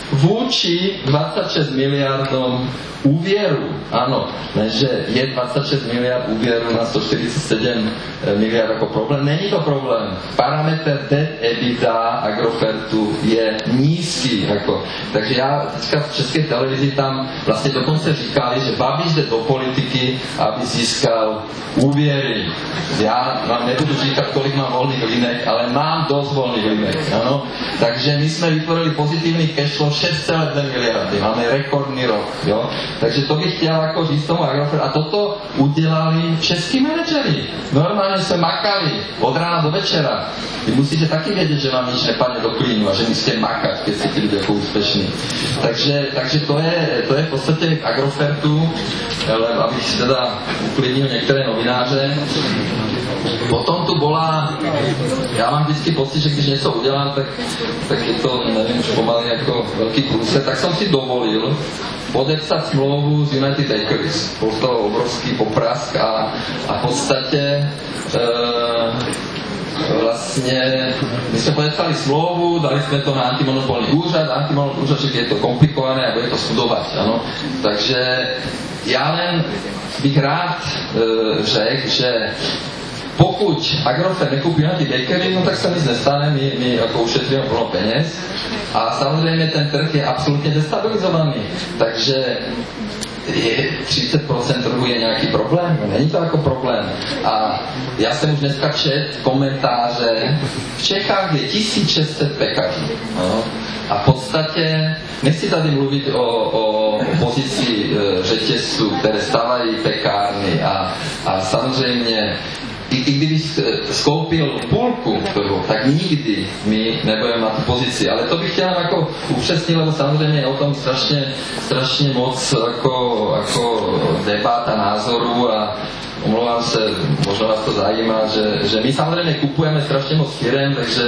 vůči dvacet šest miliardům úvěru. Ano, ne, že je dvacet šest miliard úvěru na sto čtyřicet sedm miliard jako problém. Není to problém. Parametr debt EBITDA Agrofertu je nízký. Jako. Takže já teďka v české televizi tam vlastně dokonce říkali, že Babiš jde do politiky, aby získal úvěry. Já vám nebudu říkat, kolik mám volných linek, ale mám dost volných linek. Ano? Takže my jsme vytvorili pozitivní cashflow šest celá dvě miliardy. Máme rekordní rok. Jo? Takže to bych chtěl jako říct tomu Agrofertu. A toto udělali český manažeři. Normálně jsme makali od rána do večera. Vy musíte taky vědět, že vám nic nepadne do klínu a že musíte makat, když chcete být jako úspěšný. Takže, takže to, je, to je v podstatě k Agrofertu, ale abych teda uklidnil některé novináře. Potom tu bola, já mám vždycky pocit, že když něco udělám, tak, tak je to, nevím, už pomaly jako velký průsled, tak jsem si dovolil podepsat smlouvu s United Bakeries. Byl to obrovský poprask a, a v podstatě e, vlastně my jsme podepsali smlouvu, dali jsme to na antimonopolní úřad, antimonopolní úřad, že je to komplikované a bude to studovat. Ano? Takže já jen bych rád e, řekl, že pokud Agrofert nekupí na ty bakery, no tak se nic nestane, my, my jako ušetříme plno peněz a samozřejmě ten trh je absolutně destabilizovaný, takže je třicet procent trhu je nějaký problém, no není to jako problém. A já jsem už dneska čet komentáře, v Čechách je tisíc šest set pekařů. No. A v podstatě, nechci tady mluvit o, o pozici e, řetězců, které stávají pekárny a, a samozřejmě I, i kdyby skoupil půlku trhu, tak nikdy my nebudeme na tu pozici. Ale to bych chtěl jako upřesnit, lebo samozřejmě je o tom strašně, strašně moc jako, jako debat a názoru a omlouvám se, možná vás to zajímá, že, že my samozřejmě kupujeme strašně moc firem, takže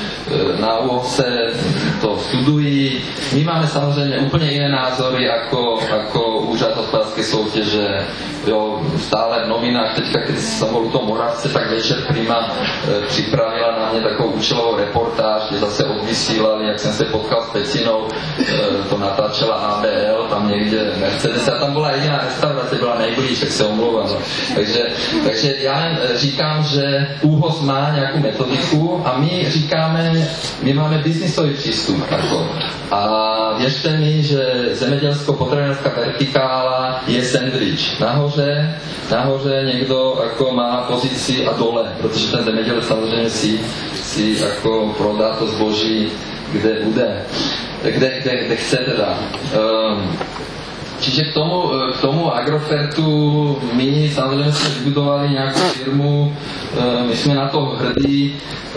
na úvod se to studují. My máme samozřejmě úplně jiné názory jako, jako úřad hospodářské soutěže. Jo, stále v novinách, teďka, když jsem byl u toho Moravce, tak večer Prima e, připravila na mě takovou účelovou reportáž, kde zase odvysílali, jak jsem se potkal s Pecinou, e, to natáčela A B L, tam někde Mercedes, a tam byla jediná restaurace, byla nejblíž, tak se omlouvám. Takže, takže já jen říkám, že ÚHOS má nějakou metodiku a my říkáme, my máme biznisový přístup. Jako. A věřte mi, že zemědělsko-potravinářská vertikála je sandwich. Nahoře, nahoře někdo jako má pozici a dole, protože ten zemědělec samozřejmě si, si jako prodá to zboží, kde bude, kde, kde, kde chce teda. Um, Čiže k tomu, k tomu Agrofertu my samozřejmě jsme vybudovali nějakou firmu, my jsme na to hrdí.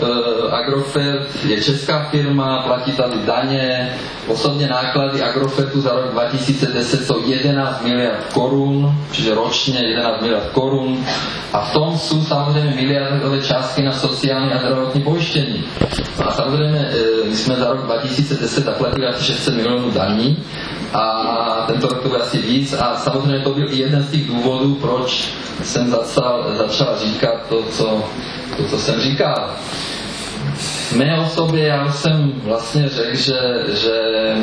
Agrofert je česká firma, platí tady daně, osobně náklady Agrofertu za rok dva tisíce deset jsou jedenáct miliard korun, čiže ročně jedenáct miliard korun a v tom jsou samozřejmě miliardové částky na sociální a zdravotní pojištění. A samozřejmě my jsme za rok dva tisíce deset zaplatili asi šest set milionů daní a tento rok to bude asi víc a samozřejmě to byl i jeden z těch důvodů, proč jsem začal, začal říkat to, co, to, co jsem říkal. mé osobě já jsem vlastně řekl, že, že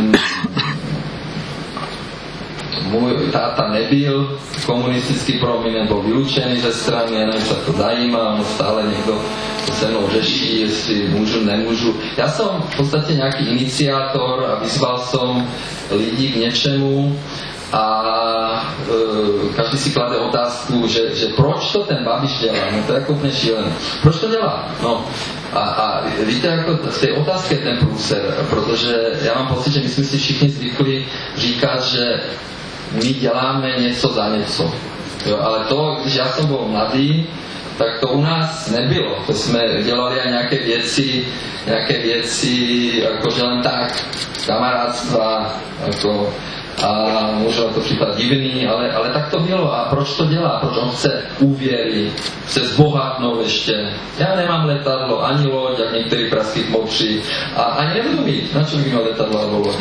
můj táta nebyl komunistický prominent, byl vylučený ze strany, já nevím, co to zajímá, on stále někdo to se mnou řeší, jestli můžu, nemůžu. Já jsem v podstatě nějaký iniciátor a vyzval jsem lidi k něčemu a e, každý si klade otázku, že, že proč to ten Babiš dělá, no to je jako úplně šílené. Proč to dělá? No a, a víte, jako v té otázce je ten průser, protože já mám pocit, že my jsme si všichni zvykli říkat, že my děláme něco za něco. Jo, ale to, když já jsem byl mladý, tak to u nás nebylo. To jsme dělali aj nějaké věci, nějaké věci, jakože len tak, kamarádstva, jako, a možná to připadá divný, ale, ale tak to bylo. A proč to dělá? Proč on chce úvěry, chce zbohatnout ještě? Já nemám letadlo, ani loď, jak některý pražských mokří, a ani nebudu mít. Na čem bych měl letadlo alebo loď?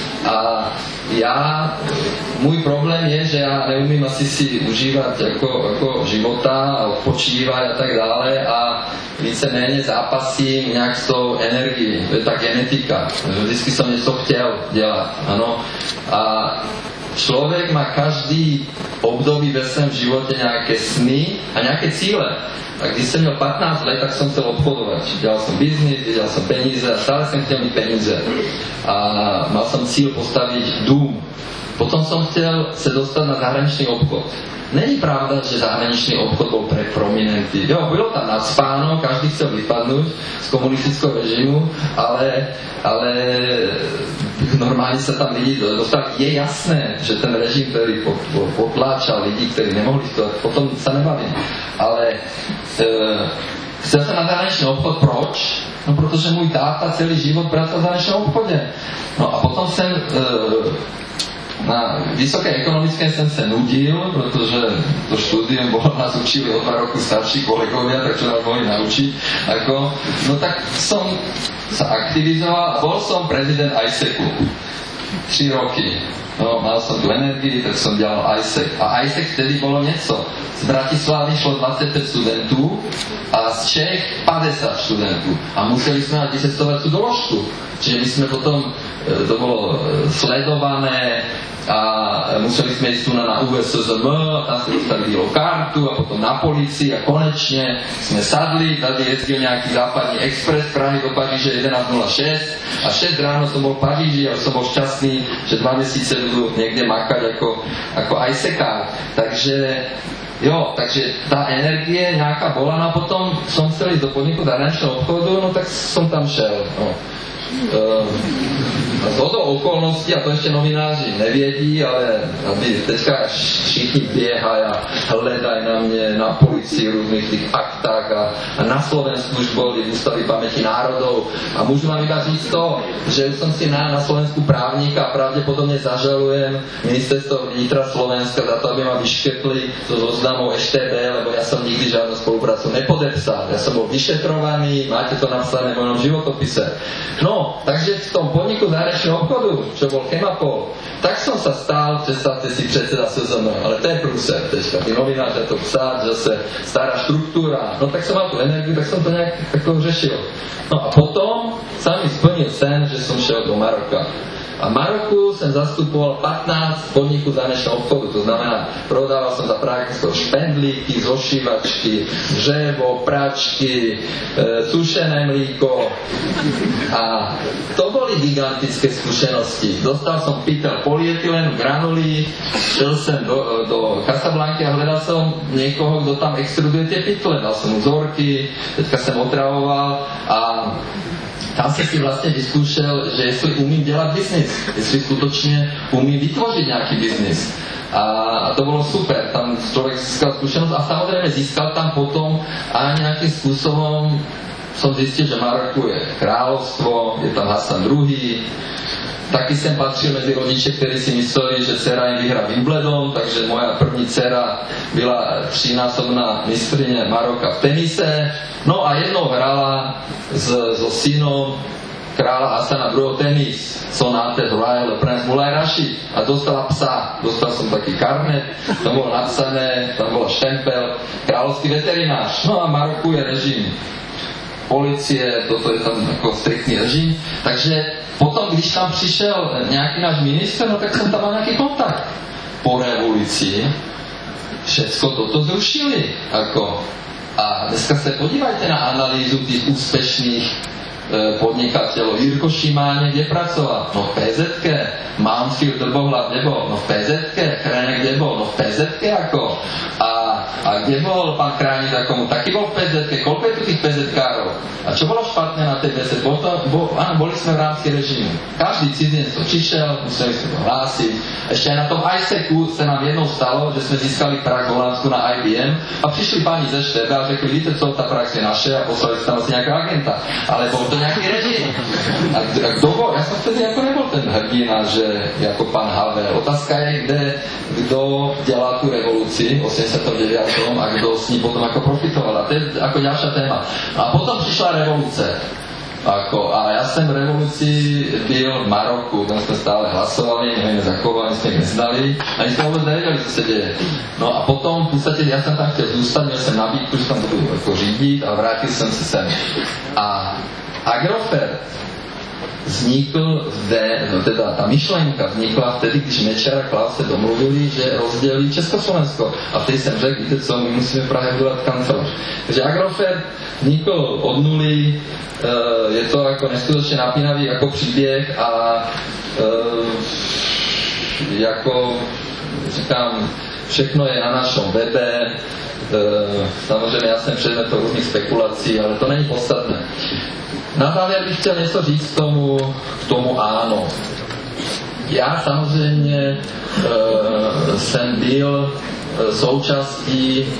A já, můj problém je, že já neumím asi si užívat jako, jako života a odpočívat a tak dále a víceméně zápasím nějak s tou energií, to je ta genetika. Vždycky jsem něco chtěl dělat, ano. A člověk má každý období ve svém životě nějaké sny a nějaké cíle. A když jsem měl patnáct let, tak jsem chtěl obchodovat. Dělal jsem biznis, dělal jsem peníze a stále jsem chtěl mít peníze. A mal jsem cíl postavit dům. Potom jsem chtěl se dostat na zahraniční obchod. Není pravda, že zahraniční obchod byl pre prominentní. Jo, bylo tam nacpáno, každý chtěl vypadnout z komunistického režimu, ale, ale normálně se tam lidi dostali. Je jasné, že ten režim, který potláčal lidi, kteří nemohli to, potom se nebavím. Ale e, chcel jsem na zahraniční obchod, proč? No, protože můj táta celý život pracoval v zahraničním obchodě. No a potom jsem e, na vysoké ekonomické jsem se nudil, protože to studium bylo, nás učili o dva roku starší kolegovia, takže nás mohli naučit. Jako, no tak jsem se aktivizoval a bol som prezident í seku. Tři roky. No, mal som tu energii, tak som dělal í sek. A í sek vtedy bolo něco. Z Bratislavy šlo dvacet pět studentů a z Čech padesát studentů. A museli jsme vycestovať tú doložku. Čiže my jsme potom, to bylo sledované, a museli jsme jít tu na, na U S S M, tam jsme dostali bílou kartu a potom na policii a konečně jsme sadli, tady jezdil nějaký západní expres Prahy do Paříže jedenáct nula šest a šest ráno jsem byl v Paříži a jsem byl šťastný, že dva měsíce budu někde makat jako, jako ajsekár. Takže jo, takže ta energie nějaká bola, no a potom jsem chcel jít do podniku zahraničného obchodu, no tak jsem tam šel. No. Uh, z toho okolností, a to ještě novináři nevědí, ale aby teďka všichni běhají a hledají na mě, na policii různých těch aktách a, a na Slovensku už boli v Ústavy paměti národov a můžu vám iba říct to, že už jsem si na, na Slovensku právníka a pravděpodobně zažalujem ministerstvo vnitra Slovenska za to, aby ma vyškrtli to zoznamou Š T B, lebo ja som nikdy žádnou spoluprácu nepodepsal. Ja som bol vyšetrovaný, máte to napsané v mojom životopise. No, takže v tom podniku zahraničného obchodu, čo bol Chemapol, tak som sa stal, představte si, predseda S Z M, ale to je prúser, teďka, tí novináři to psát, že se stará štruktúra, no tak som mal tu energiu, tak som to nejak tako řešil. No a potom sa mi splnil sen, že som šel do Maroka. A v Maroku jsem zastupoval patnáct podniků zahraničného obchodu, to znamená, prodával jsem za Pražsko špendlíky, zošívačky, dřevo, pračky, e, sušené mlíko a to byly gigantické zkušenosti. Dostal jsem pytel polyetylenu, granulí, šel jsem do, do Casablanky a hledal jsem někoho, kdo tam extruduje ty pytle, dal jsem mu vzorky, teďka jsem otravoval a tam jsem si vlastně vyzkoušel, že jestli umím dělat biznis, jestli skutečně umím vytvořit nějaký biznis. A to bylo super, tam člověk získal zkušenost a samozřejmě získal tam potom a nějakým způsobem jsem zjistil, že Maroku je královstvo, je tam Hasan druhý. Taky jsem patřil mezi rodiče, kteří si mysleli, že dcera jim vyhrá Wimbledon, takže moja první dcera byla třínásobná mistryně Maroka v tenise. No a jednou hrála s, so synom krála Hasana druhého tenis, Sonate Royal Prince Mulaj Rashid a dostala psa. Dostal jsem taky karnet, tam bylo napsané, tam byl štempel, královský veterinář. No a Maroku je režim policie, toto je tam jako striktní režim, takže potom, když tam přišel nějaký náš ministr, no tak jsem tam mal nějaký kontakt. Po revoluci všecko toto zrušili, jako. A dneska se podívajte na analýzu těch úspěšných e, podnikatelů. Jirko Šimáně, kde pracoval? No v P Z K. Mansfield Drbohlav, kde bol? No v P Z K. Chrenek, kde bol? No v P Z K, jako. A, a kde bol pan Krajník, takomu? Taky bol v P Z K. Koľko je tu tých P Z Károv? A čo bolo špatné na tej P Z K? Bo, bo, áno, boli sme v rámci režimu. Každý cizinec to přišel, museli sme to hlásiť. Ešte aj na tom I S E C-u sa nám jednou stalo, že sme získali prax v Holandsku na I B M a prišli pani ze Šteba a řekli, víte co, ta prax je naše a poslali ste tam asi nejakého agenta. Ale bol to nejaký režim. A, a kdo bol? Ja som vtedy ako nebol ten hrdina, že jako pan Havel. Otázka je, kde, kdo dělá tu revoluci v osemdesiatom deviatom a kdo s ní potom jako profitoval. A to je jako ďalšia téma. A potom přišla revoluce. Ako, a ja som v revolúcii byl v Maroku, tam sme stále hlasovali, neviem za koho, ani sme ich neznali, ani sme vôbec nevedeli, co sa deje. No a potom, v podstate, ja som tam chtěl zůstat, měl jsem nabídku, že tam budu jako řídit a vrátil jsem se sem. A Agrofert vznikl zde, no teda ta myšlenka vznikla vtedy, když Mečiar a Klaus se domluvili, že rozdělí Československo. A vtedy jsem řekl, víte co, my musíme v Prahe dělat kancelář. Takže Agrofert vznikl od nuly, je to jako neskutečně napínavý jako příběh a jako říkám, všechno je na našom webe. Samozřejmě já jsem předmětem různých spekulací, ale to není podstatné. Na závěr bych chtěl něco říct k tomu, k tomu áno. Já samozřejmě e, jsem byl součástí e,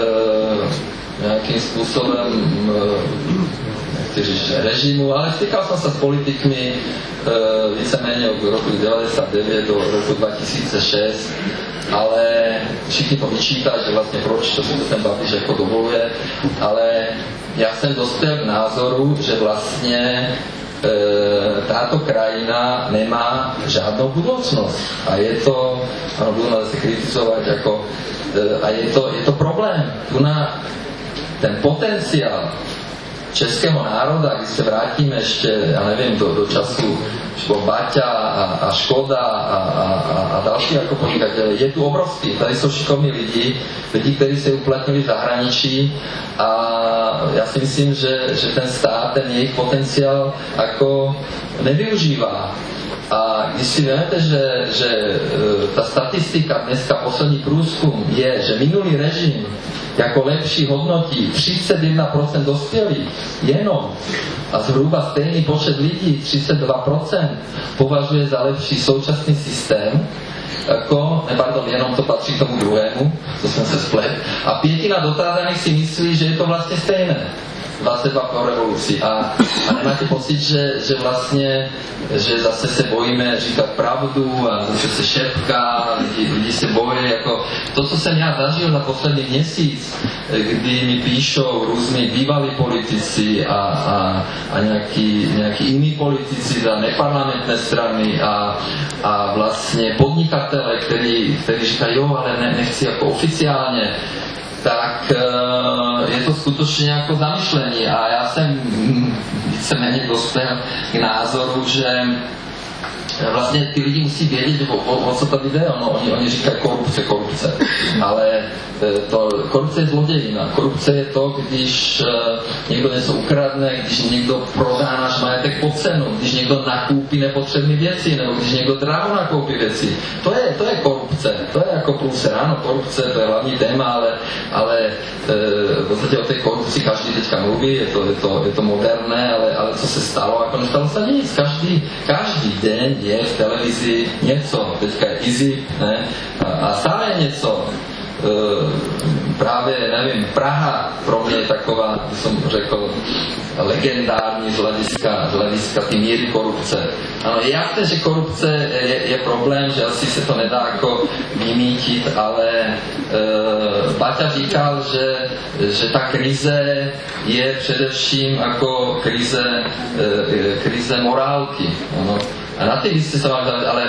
nějakým způsobem e, říct, režimu, ale stýkal jsem se s politikmi e, víceméně od roku devadesát devět do roku dva tisíce šest, ale všichni to vyčítají, že vlastně proč to si to ten Babiš jako dovoluje, ale já jsem dospěl k názoru, že vlastně e, táto krajina nemá žádnou budoucnost. A je to, ano, budu nás zase kritizovat, jako, e, a je to, je to problém. Tu na ten potenciál českého národa, když se vrátíme ještě, já nevím, do, do času Baťa a, a Škoda a, a, a další jako podnikatelé, je tu obrovský. Tady jsou šikovní lidi, lidi, kteří se uplatnili v zahraničí a já si myslím, že, že ten stát, ten jejich potenciál jako nevyužívá. A když si vezmete, že, že ta statistika dneska, poslední průzkum je, že minulý režim jako lepší hodnotí třicet jedna procent dospělých jenom a zhruba stejný počet lidí, třicet dva procent, považuje za lepší současný systém, jako, ne, pardon, jenom to patří k tomu druhému, to jsem se splet, a pětina dotázaných si myslí, že je to vlastně stejné. dvacet dva po revoluci a, a nemáte pocit, že, že vlastně, že zase se bojíme říkat pravdu a zase se šepká, lidi, lidi se bojí, jako to, co jsem já zažil za poslední měsíc, kdy mi píšou různí bývalí politici a, a, a nějaký, nějaký jiní politici za neparlamentné strany a, a vlastně podnikatele, který, který říkají, jo, ale ne, nechci jako oficiálně, tak je to skutečně jako zamyšlení a já jsem víceméně dospěl k názoru, že vlastně ty lidi musí vědět, o, o, o co tady jde, no, oni, oni říkají korupce, korupce, ale to, korupce je zlodějina, korupce je to, když někdo něco ukradne, když někdo prodá náš majetek po cenu, když někdo nakoupí nepotřebné věci, nebo když někdo draho nakoupí věci, to je, to je korupce, to je jako průser, ano, korupce, to je hlavní téma, ale, ale v podstatě o té korupci každý teďka mluví, je to, je to, je to moderné, ale, ale co se stalo, jako nestalo se nic, každý, každý den je v televizi něco, teďka je Easy, ne? A, a stále je něco. E, právě, nevím, Praha pro mě je taková, jsem řekl, legendární z hlediska, z hlediska ty míry korupce. Ano, je jasné, že korupce je, je problém, že asi se to nedá jako vymítit, ale e, Baťa říkal, že, že ta krize je především jako krize, e, krize morálky. Ano. A na ty jste se vám dali, ale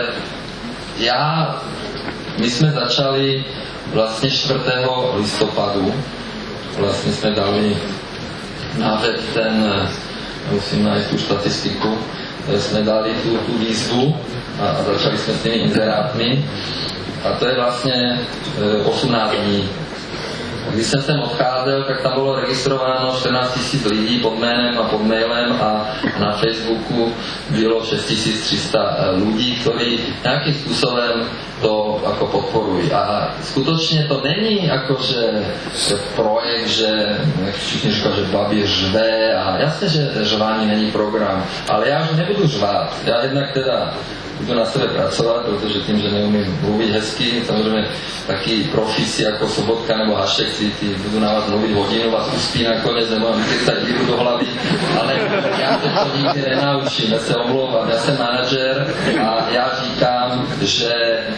já, my jsme začali vlastně čtvrtého listopadu, vlastně jsme dali na web ten, musím najít tu štatistiku, jsme dali tu, tu výzvu a, a začali jsme s těmi inzerátmi a to je vlastně osmnáct dní. Když jsem sem odcházel, tak tam bylo registrováno čtrnáct tisíc lidí pod jménem a pod mailem a na Facebooku bylo šest tisíc tři sta lidí, kteří nějakým způsobem to jako podporují. A skutečně to není jako, že, že projekt, že jak všichni říkají, že babě žve a jasně, že žvání není program, ale já už nebudu žvát. Já jednak teda budu na sebe pracovat, protože tím, že neumím mluvit hezky, samozřejmě taky profíci jako Sobotka nebo Hašek, ty, ty budu na vás mluvit hodinu, vás uspí nakonec, nebo vám vykrytat díru do hlavy, ale já se to nikdy nenaučím, já se omlouvám, já jsem manažer a já říkám, že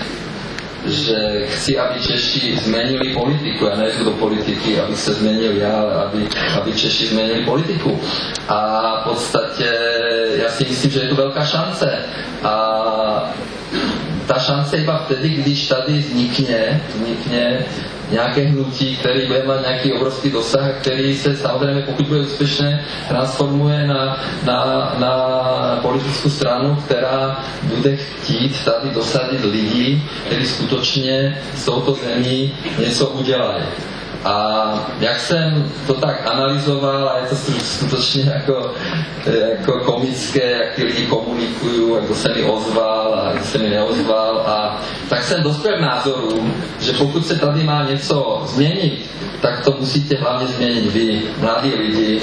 že chci, aby Češi změnili politiku. Já nejdu do politiky, abych se změnil já, ale aby, aby Češi změnili politiku. A v podstatě já si myslím, že je to velká šance. A ta šance iba vtedy, když tady vznikne, vznikne nějaké hnutí, který bude mít nějaký obrovský dosah, který se samozřejmě, pokud bude úspěšné, transformuje na, na, na politickou stranu, která bude chtít tady dosadit lidi, kteří skutečně s touto zemí něco udělají. A jak jsem to tak analyzoval, a je to skutečně jako, jako komické, jak ty lidi komunikují, jak to se mi ozval a jak se mi neozval, a tak jsem dospěl k názoru, že pokud se tady má něco změnit, tak to musíte hlavně změnit vy, mladí lidi,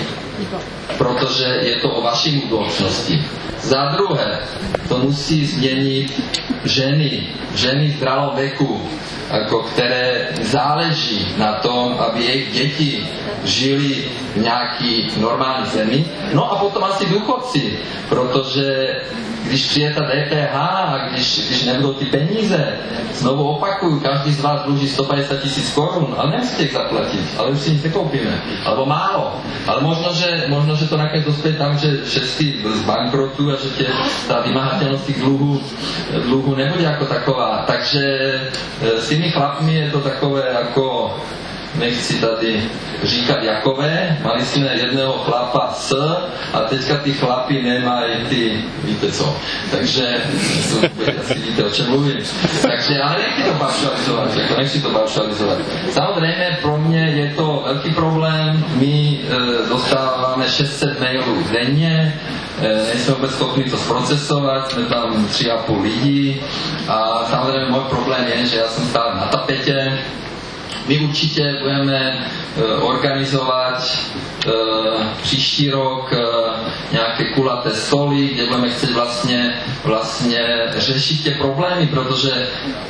protože je to o vaší budoucnosti. Za druhé, to musí změnit ženy, ženy v zdravom věku, jako které záleží na tom, aby jejich děti žili v nějaký normální zemi. No a potom asi důchodci, protože když přijde ta D P H a když, když nebudou ty peníze, znovu opakuju, každý z vás dluží sto padesát tisíc korun, ale nemusíte ich zaplatit, ale už si nic nekoupíme, alebo málo. Ale možno, že, možno, že to nakonec dospěje tam, že všetci zbankrotují a že tě, ta vymahatelnost těch dluhů, dluhů nebude jako taková. Takže s těmi chlapmi je to takové jako, nechci tady říkat jakové, mali jsme jedného chlapa s a teďka ty chlapy nemají ty, víte co, takže asi víte, o čem mluvím. Takže, ale nechci to paušalizovat, jako nechci to paušalizovat. Samozřejmě pro mě je to velký problém, my e, dostáváme šest set mailů denně, e, nejsme vůbec schopni to zprocesovat, jsme tam tři a půl lidí a samozřejmě můj problém je, že já jsem stále na tapetě. My určitě budeme uh, organizovat uh, příští rok uh, nějaké kulaté stoly, kde budeme chtít vlastně, vlastně řešit tě problémy, protože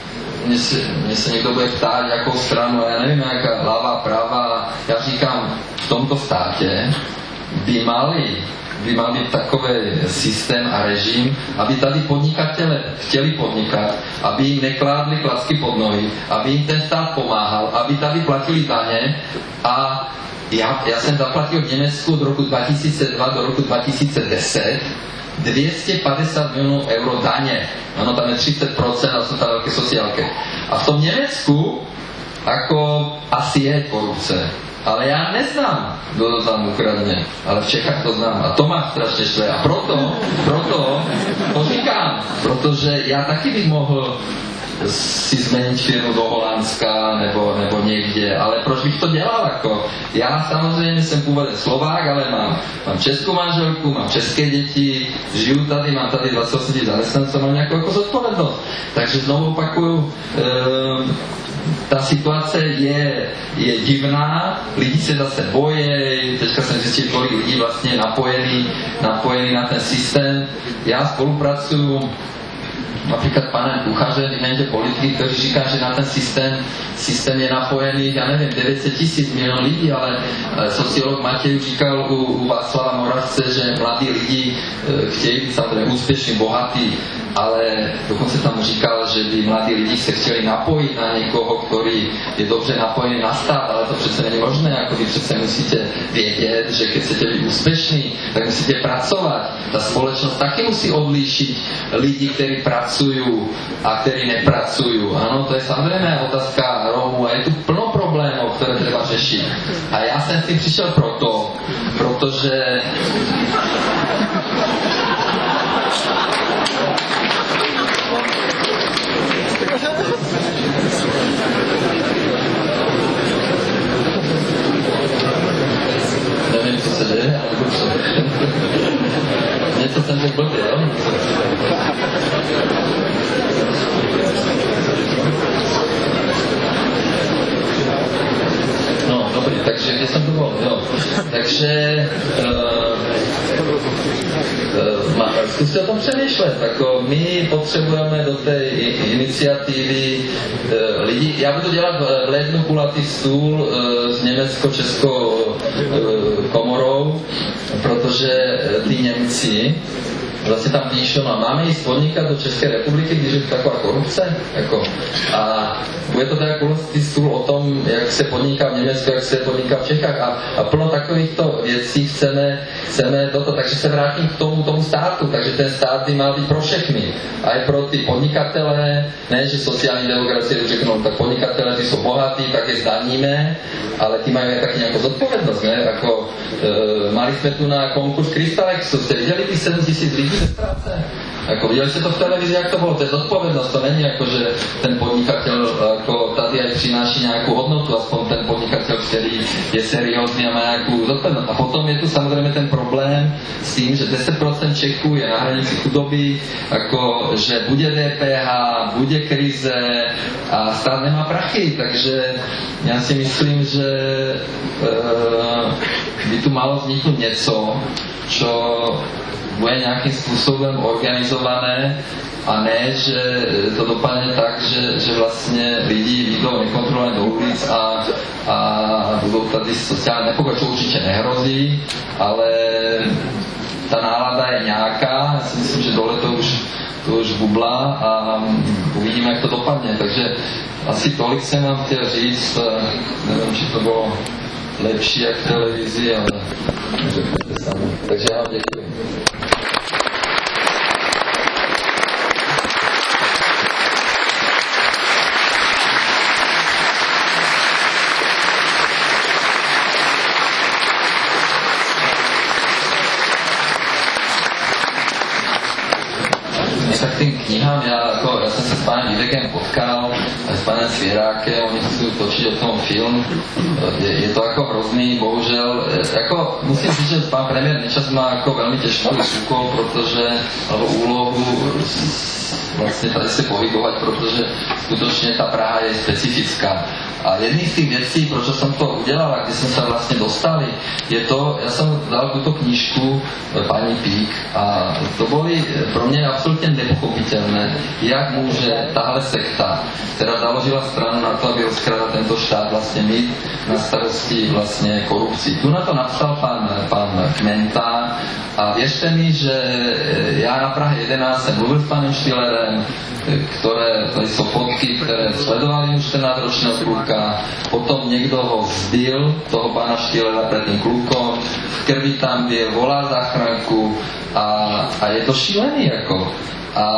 mě se, mě se někdo bude ptát, jakou stranu, já nevím, jaká hlava, práva. Já říkám, v tomto státě by mali by mal být takový systém a režim, aby tady podnikatele chtěli podnikat, aby jim nekládli klacky pod nohy, aby jim ten stát pomáhal, aby tady platili daně a já, já jsem zaplatil v Německu od roku dva tisíce dva do roku dva tisíce deset dvě stě padesát milionů euro daně. Ano, tam je třicet procent a jsou tam velké sociálky. A v tom Německu jako asi je korupce. Ale já neznám, kdo to tam ukradne, ale v Čechách to znám a to má strašně štve. A proto, proto to říkám, protože já taky bych mohl si změnit firmu do Holandska nebo, nebo někde, ale proč bych to dělal? Jako? Já samozřejmě jsem původem Slovák, ale mám, mám českou manželku, mám české děti, žiju tady, mám tady dvacet osm zaměstnanců, mám nějakou jako zodpovědnost. Takže znovu opakuju, um, ta situace je, je divná, lidi se zase bojí, teďka jsem zjistil, kolik lidí vlastně je napojený, napojený na ten systém. Já spolupracuju například panem Kuchařem, vyměňte politiky, kteří říká, že na ten systém, systém je napojený, já nevím, devět set tisíc milion lidí, ale sociolog Matěj říkal u, u Václava Moravce, že mladí lidi chtějí být samozřejmě úspěšní, bohatí, ale dokonce tam říkal, že by mladí lidi se chtěli napojit na někoho, který je dobře napojený na stát, ale to přece není možné, jako vy přece musíte vědět, že když chcete být úspěšní, tak musíte pracovat. Ta společnost taky musí odlíšit lidi, kteří pracují pracují a kteří nepracují. Ano, to je samozřejmě otázka Romů a je tu plno problémů, které treba řešit. A já jsem s tím přišel proto, protože nevím, co se děje, ale co. Něco jsem řekl blbě, jo? No, dobrý, takže kde jsem to byl, jo. Takže uh, uh, zkuste o tom přemýšlet, jako my potřebujeme do té iniciativy uh, lidi, já budu dělat v lednu kulatý stůl uh, s německo-českou uh, komorou, protože ty Němci vlastně tam píšou, no máme jít podnikat do České republiky, když je to taková korupce, jako, a bude to teda kulatý stůl o tom, jak se podniká v Německu, jak se podniká v Čechách a, a plno takovýchto věcí chceme, chceme toto, takže se vrátím k tomu, tomu státu, takže ten stát by mal být pro všechny, a i pro ty podnikatele, ne, že sociální demokracie řeknou, tak podnikatele, ty jsou bohatí, tak je zdaníme, ale ty mají taky nějakou zodpovědnost, ne, jako e, mali jsme tu na konkurs Krystalexu, jste viděli ty sedm tisíc lidí bez práce? Jako, viděli jste to v televizi, jak to bylo? To je zodpovědnost, to není jako, že ten podnikatel jako, tady aj přináší nějakou hodnotu, aspoň ten podnikatel, který je seriózní a má nějakou zodpovědnost. A potom je tu samozřejmě ten problém s tím, že deset procent Čechů je na hranici chudoby, jako, že bude D P H, bude krize a stát nemá prachy, takže já si myslím, že uh, by tu malo vzniknout něco, čo bude nějakým způsobem organizované a ne, že to dopadne tak, že, že vlastně lidi vyjdou nekontrolovaně do ulic a, a budou tady sociální nepokoj, čo určitě nehrozí, ale ta nálada je nějaká, já si myslím, že dole to už, to už bubla a uvidíme, jak to dopadne, takže asi tolik jsem vám chtěl říct, nevím, či to bylo lepší jak v televizi, ale řekněte sami. Takže já vám děkuji. Tak tým knihám, já, jako, já jsem se s panem Vídekem potkal, s panem Svěrákem, oni chcou točit o tom film, je, je to jako hrozný, bohužel, jako musím říct, že pan premiér Nečas má jako velmi těžký úkol, protože, alebo úlohu vlastně tady se pohybovat, protože skutečně ta Praha je specifická. A jedný z těch věcí, proč jsem to udělal a když jsme se vlastně dostali, je to, já jsem dal tuto knížku paní Pík a to byly pro mě absolutně nepochopitelné, jak může tahle sekta, která založila stranu na to, aby rozkrádala tento štát, vlastně mít na starosti vlastně korupci. Tu na to napsal pan, pan Kmenta a věřte mi, že já na Prahe jedenáct jsem mluvil s panem Štýlerem, které, tady jsou fotky, které sledovali už čtrnáctiročného kluka, potom někdo ho zbil, toho pana Štýlera před tím klukom, v krvi tam byl, volá záchranku a, a je to šílený jako. A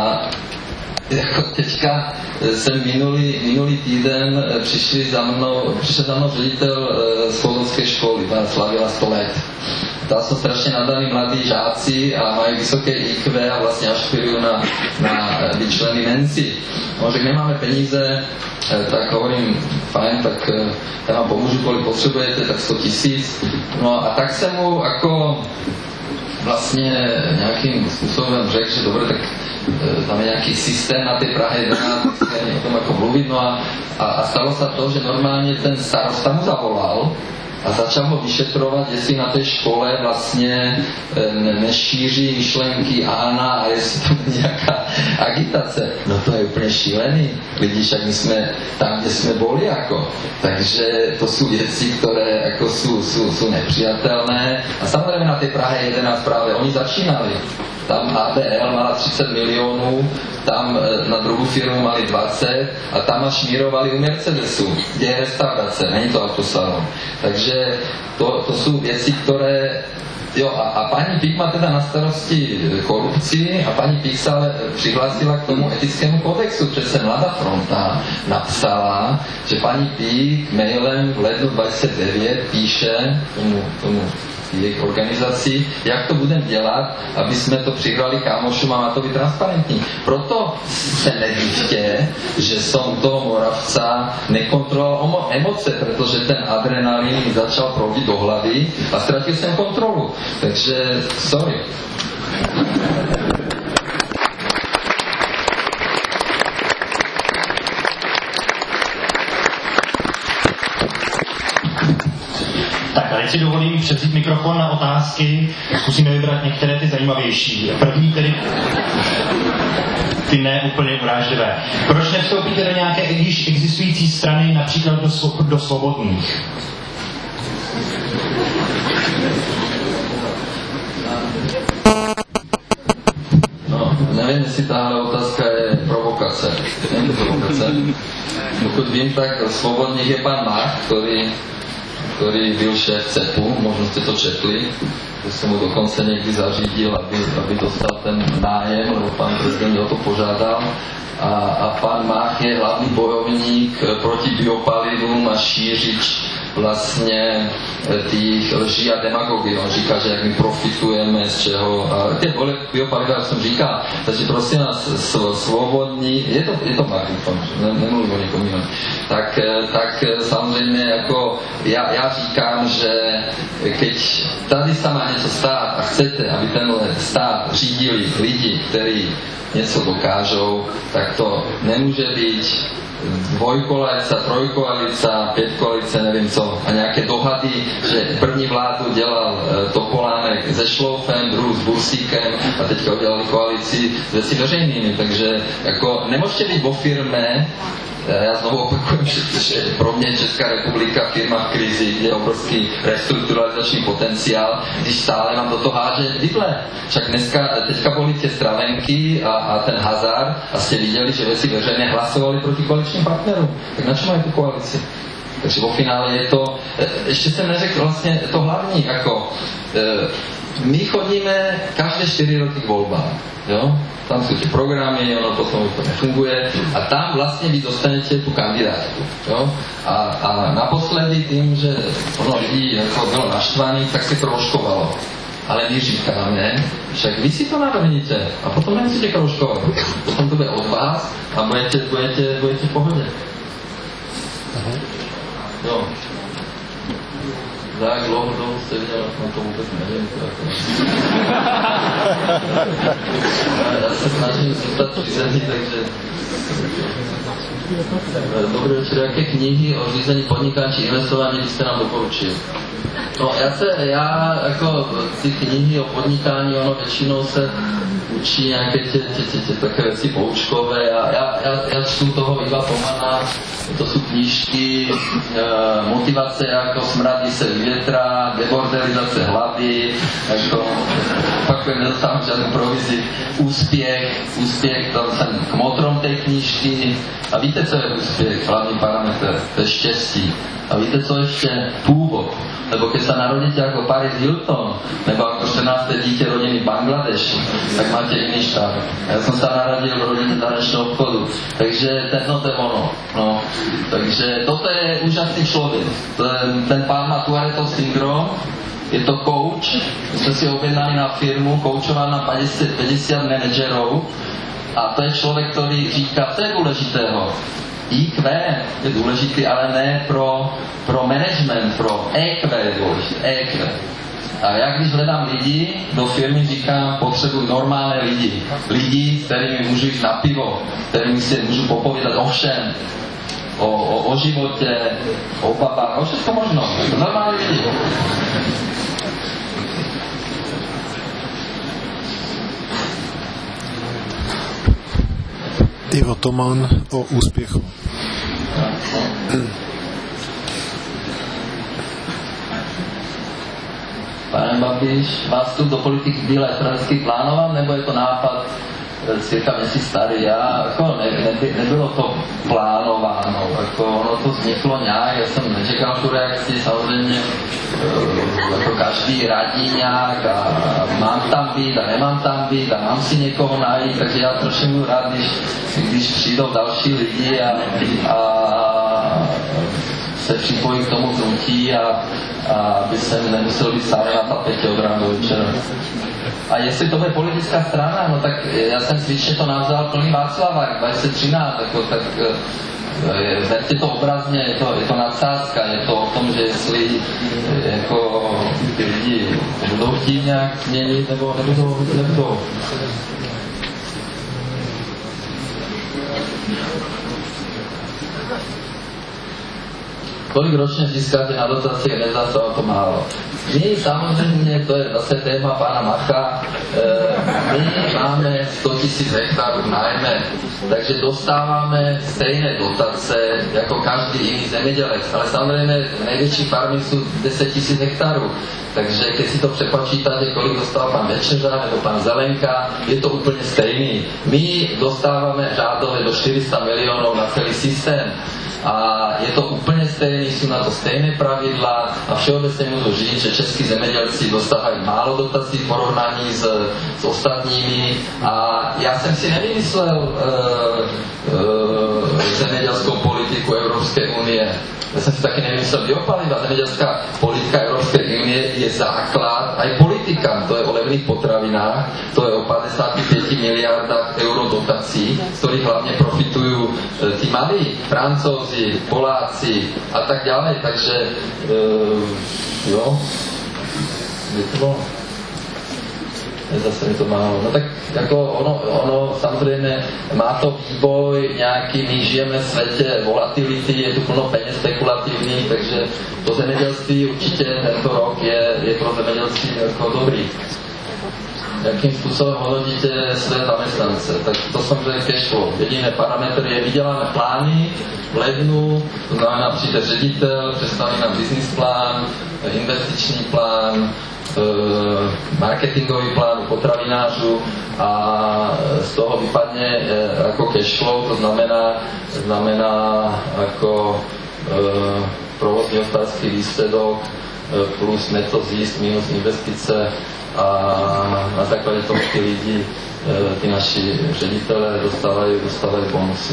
jako teďka jsem minulý, minulý týden přišli za mnou, přišel za mnou ředitel z Chodovské školy, ta slavila sto let. Tam jsou strašně nadaní mladí žáci a mají vysoké í kvé a vlastně ašpirují na, na vyčlený menci. No, že nemáme peníze, tak hovorím, fajn, tak já vám pomůžu, kolik potřebujete, tak sto tisíc. No a tak jsem mu jako vlastně nějakým způsobem řekl, že dobré, tak tam je nějaký systém na té Prahe jedenáct, o tom jako mluvit, no a, a, a stalo se to, že normálně ten starosta mu zavolal a začal ho vyšetrovat, jestli na té škole vlastně nešíří myšlenky Ána a jestli tam nějaká agitace. No to je úplně šílený. Lidi, však my jsme tam, kde jsme byli jako. Takže to jsou věci, které jako jsou, jsou, jsou nepřijatelné. A samozřejmě na té Prahe jedenáct právě oni začínali. Tam H B L mala třicet milionů, tam na druhou firmu mali dvacet a tam až šmírovali u Mercedesu, kde je restaurace, není to autosalon. Takže to, to jsou věci, které Jo, a, a paní Pík má teda na starosti korupci a paní Pík se ale přihlásila k tomu etickému kodexu. Přece Mladá fronta napsala, že paní Pík mailem v lednu dvacet devět píše tomu, tomu jejich organizaci, jak to budeme dělat, aby jsme to přihrali kámošům a má to být transparentní. Proto se nedivte, že jsem u toho Moravca nekontroloval emoce, protože ten adrenalin začal proudit do hlavy a ztratil jsem kontrolu. Takže sorry. Tak a teď si dovolím převzít mikrofon na otázky. Zkusíme vybrat některé ty zajímavější. První tedy ty ne úplně urážlivé. Proč nevstoupíte do nějaké již existující strany, například do, do svobodných? No, nevím, jestli tahle otázka je provokace. Není to provokace. Pokud vím, tak svobodných je pan Mach, který který byl šéf CEPu, možná jste to četli, že jsem mu dokonce někdy zařídil, aby, aby dostal ten nájem, lebo pan prezident mě o to požádal. A, a pan Mach je hlavní bojovník proti biopalivům a šířič vlastně těch lží a demagogie. On říká, že jak my profitujeme z čeho. A ty biopaliva, jak jsem říkal, takže prosím nás svobodní, je to, je to Mach, ne, nemluvím o někom jiném. Tak, tak samozřejmě jako já, já říkám, že keď tady se má něco stát a chcete, aby tenhle stát řídili lidi, kteří něco dokážou, tak to nemůže být dvojkoalice, trojkoalice, pětkoalice, nevím co, a nějaké dohady, že první vládu dělal e, Topolánek se Šloufem, druhou s Bursíkem a teďka udělali koalici s věci veřejnými, takže jako nemůžete být vo firmě. Já znovu opakuju, že pro mě Česká republika firma v krizi, kde je obrovský restrukturalizační potenciál, když stále nám do toho háže vidle. Však dneska, teďka byly tě stravenky a, a ten hazard a jste viděli, že věci veřejně hlasovali proti koaličním partnerům. Tak na čem mají tu koalici? Takže vo finále je to, ještě jsem neřekl vlastně to hlavní, jako my chodíme každé čtyři roky k volbám, jo? Tam jsou ty programy, ono potom úplně funguje a tam vlastně vy dostanete tu kandidátku, jo? A, a naposledy tím, že ono lidí jako bylo naštvaný, tak se kroužkovalo. Ale my říkáme, však vy si to navrhníte a potom nemusíte kroužkovat. Potom to bude od vás a budete, budete, budete v pohodě. Jo. Tak dlouho, dlouho jste viděl, na to vůbec nevím. Já se snažím zůstat při zemi, takže... Dobrý večer, jaké knihy o řízení podnikání či investování byste nám doporučil? No, já se, já jako ty knihy o podnikání, ono většinou se učí nějaké tě, tě, tě, tě také věci poučkové. Já, já, já, já čtu toho Iva Tomana, to jsou knížky, e, motivace jako smradí se větra, debordelizace hlavy, jako pak nedostávám žádnou provizi, úspěch, úspěch, tam jsem k motrom té knížky. A víte, co je úspěch, hlavní parametr, to je štěstí. A víte, co ještě? Původ. Lebo keď sa narodíte ako Paris Hilton, nebo ako čtrnácté dítě rodiny v Bangladeši, tak máte iný štát. Ja som sa narodil v rodine tanečného obchodu. Takže ten, no to je ono. No. Takže toto je úžasný člověk. Ten, ten pán má Tourette syndrom, je to coach, my jsme si objednali na firmu, koučoval na päťdesiat, päťdesiat manažerov a to je člověk, který říká, co je důležitého. í kvé je důležitý, ale ne pro, pro management, pro é kvé je důležitý, é kvé. A já když hledám lidi do firmy, říkám, potřebuji normální lidi. Lidi, s kterými můžu jít na pivo, kterými si můžu popovídat o všem. O, o, o životě, o babách, o všechno možno. Normální lidi. Ivo Toman o úspěchu. Pane Babiš, vás tu do politiky byl strategicky plánovan, nebo je to nápad cirka měsíc starý. Já, jako ne, ne, nebylo to plánováno, jako ono to vzniklo nějak, já jsem nečekal tu reakci, samozřejmě jako každý radí nějak a mám tam být a nemám tam být a mám si někoho najít, takže já trošku budu rád, když, když přijdou další lidi a, a se připojí k tomu hnutí a, a aby jsem nemusel být stále na tapetě od rána do večera. A jestli to bude politická strana, no tak já jsem cvičně to nazval plný Václavák dvacet třináct, jako, tak verte to obrazně, je to, je to nadsázka, je to o tom, že jestli jako ty lidi budou chtít nějak změnit, nebo nebudou, nebudou. Kolik ročně získáte na dotaci, nezdá se to málo. My samozřejmě, to je zase téma pana Macha, my máme sto tisíc hektarů v nájme, takže dostáváme stejné dotace jako každý jiný zemědělec, ale samozřejmě největší farmy jsou deset tisíc hektarů, takže když si to přepočítáte, kolik dostal pan Večeřa nebo pan Zelenka, je to úplně stejný. My dostáváme řádově do čtyři sta milionů na celý systém. A je to úplně stejné, jsou na to stejné pravidla a všeobecně můžu říct, že český zemědělci dostávají málo dotací v porovnání s, s ostatními a já jsem si nevymyslel uh, uh, zemědělskou politiku Evropské unie. Já jsem si taky nevymyslel biopaliva. Zemědělská politika Evropské unie je základ a je politika. To je o levných potravinách, to je o padesát pět miliardách euro dotací, z kterých hlavně profitují tí malí, Francouzi, Poláci a tak dále. Takže uh, jo, je to zase mi to málo. No tak jako ono, ono samozřejmě má to vývoj nějaký, my žijeme v světě volatility, je tu plno peněz spekulativních, takže to zemědělství určitě tento rok je, je pro zemědělství jako dobrý. Jakým způsobem hodnotíte své zaměstnance? Tak to samozřejmě cash flow. Jediný parametr je vydělané plány v lednu, to znamená přijde ředitel, představí nám business plán, investiční plán, marketingový plán potravinářů a z toho vypadne jako cash flow, to znamená, znamená jako provozní hospodářský výsledok plus neto zisk minus investice a na základě toho ty lidi, ty naši ředitelé dostávají, dostávají bonusy.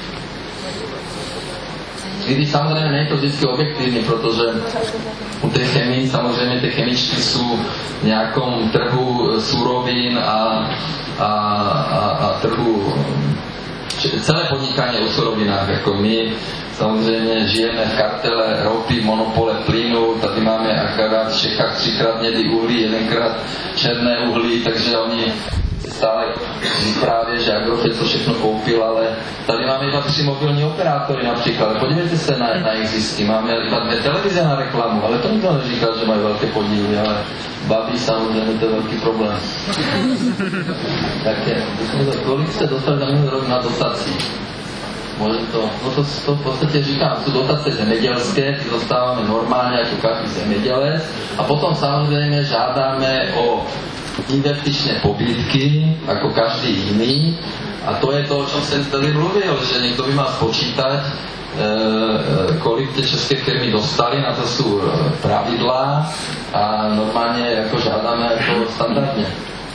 I když samozřejmě není to vždycky objektivní, protože u té chemii samozřejmě ty chemičky jsou v nějakom trhu surovin a, a, a, a trhu, celé podnikání u surovinách, jako my samozřejmě žijeme v kartele ropy, monopole plynu, tady máme akorát v Čechách třikrát mědý uhlí, jedenkrát černé uhlí, takže oni stále vyprávějí, že Agrofert to všechno koupil, ale tady máme iba tři mobilní operátory například. Podívejte se na, na jejich zisky. Máme iba dvě televize na reklamu, ale to nikdo neříká, že mají velké podíly, ale baví samozřejmě, to je velký problém. Tak je, kolik jste dostali za minulý rok na dotací? Může to, no to, to v podstatě říkám, jsou dotace zemědělské, ty dostáváme normálně jako každý zemědělec a potom samozřejmě žádáme o investičné pobídky, jako každý jiný. A to je to, o čem jsem tady mluvil, že někdo by má spočítat, e, kolik ty české firmy dostali, na to jsou pravidla a normálně jako žádáme jako standardně.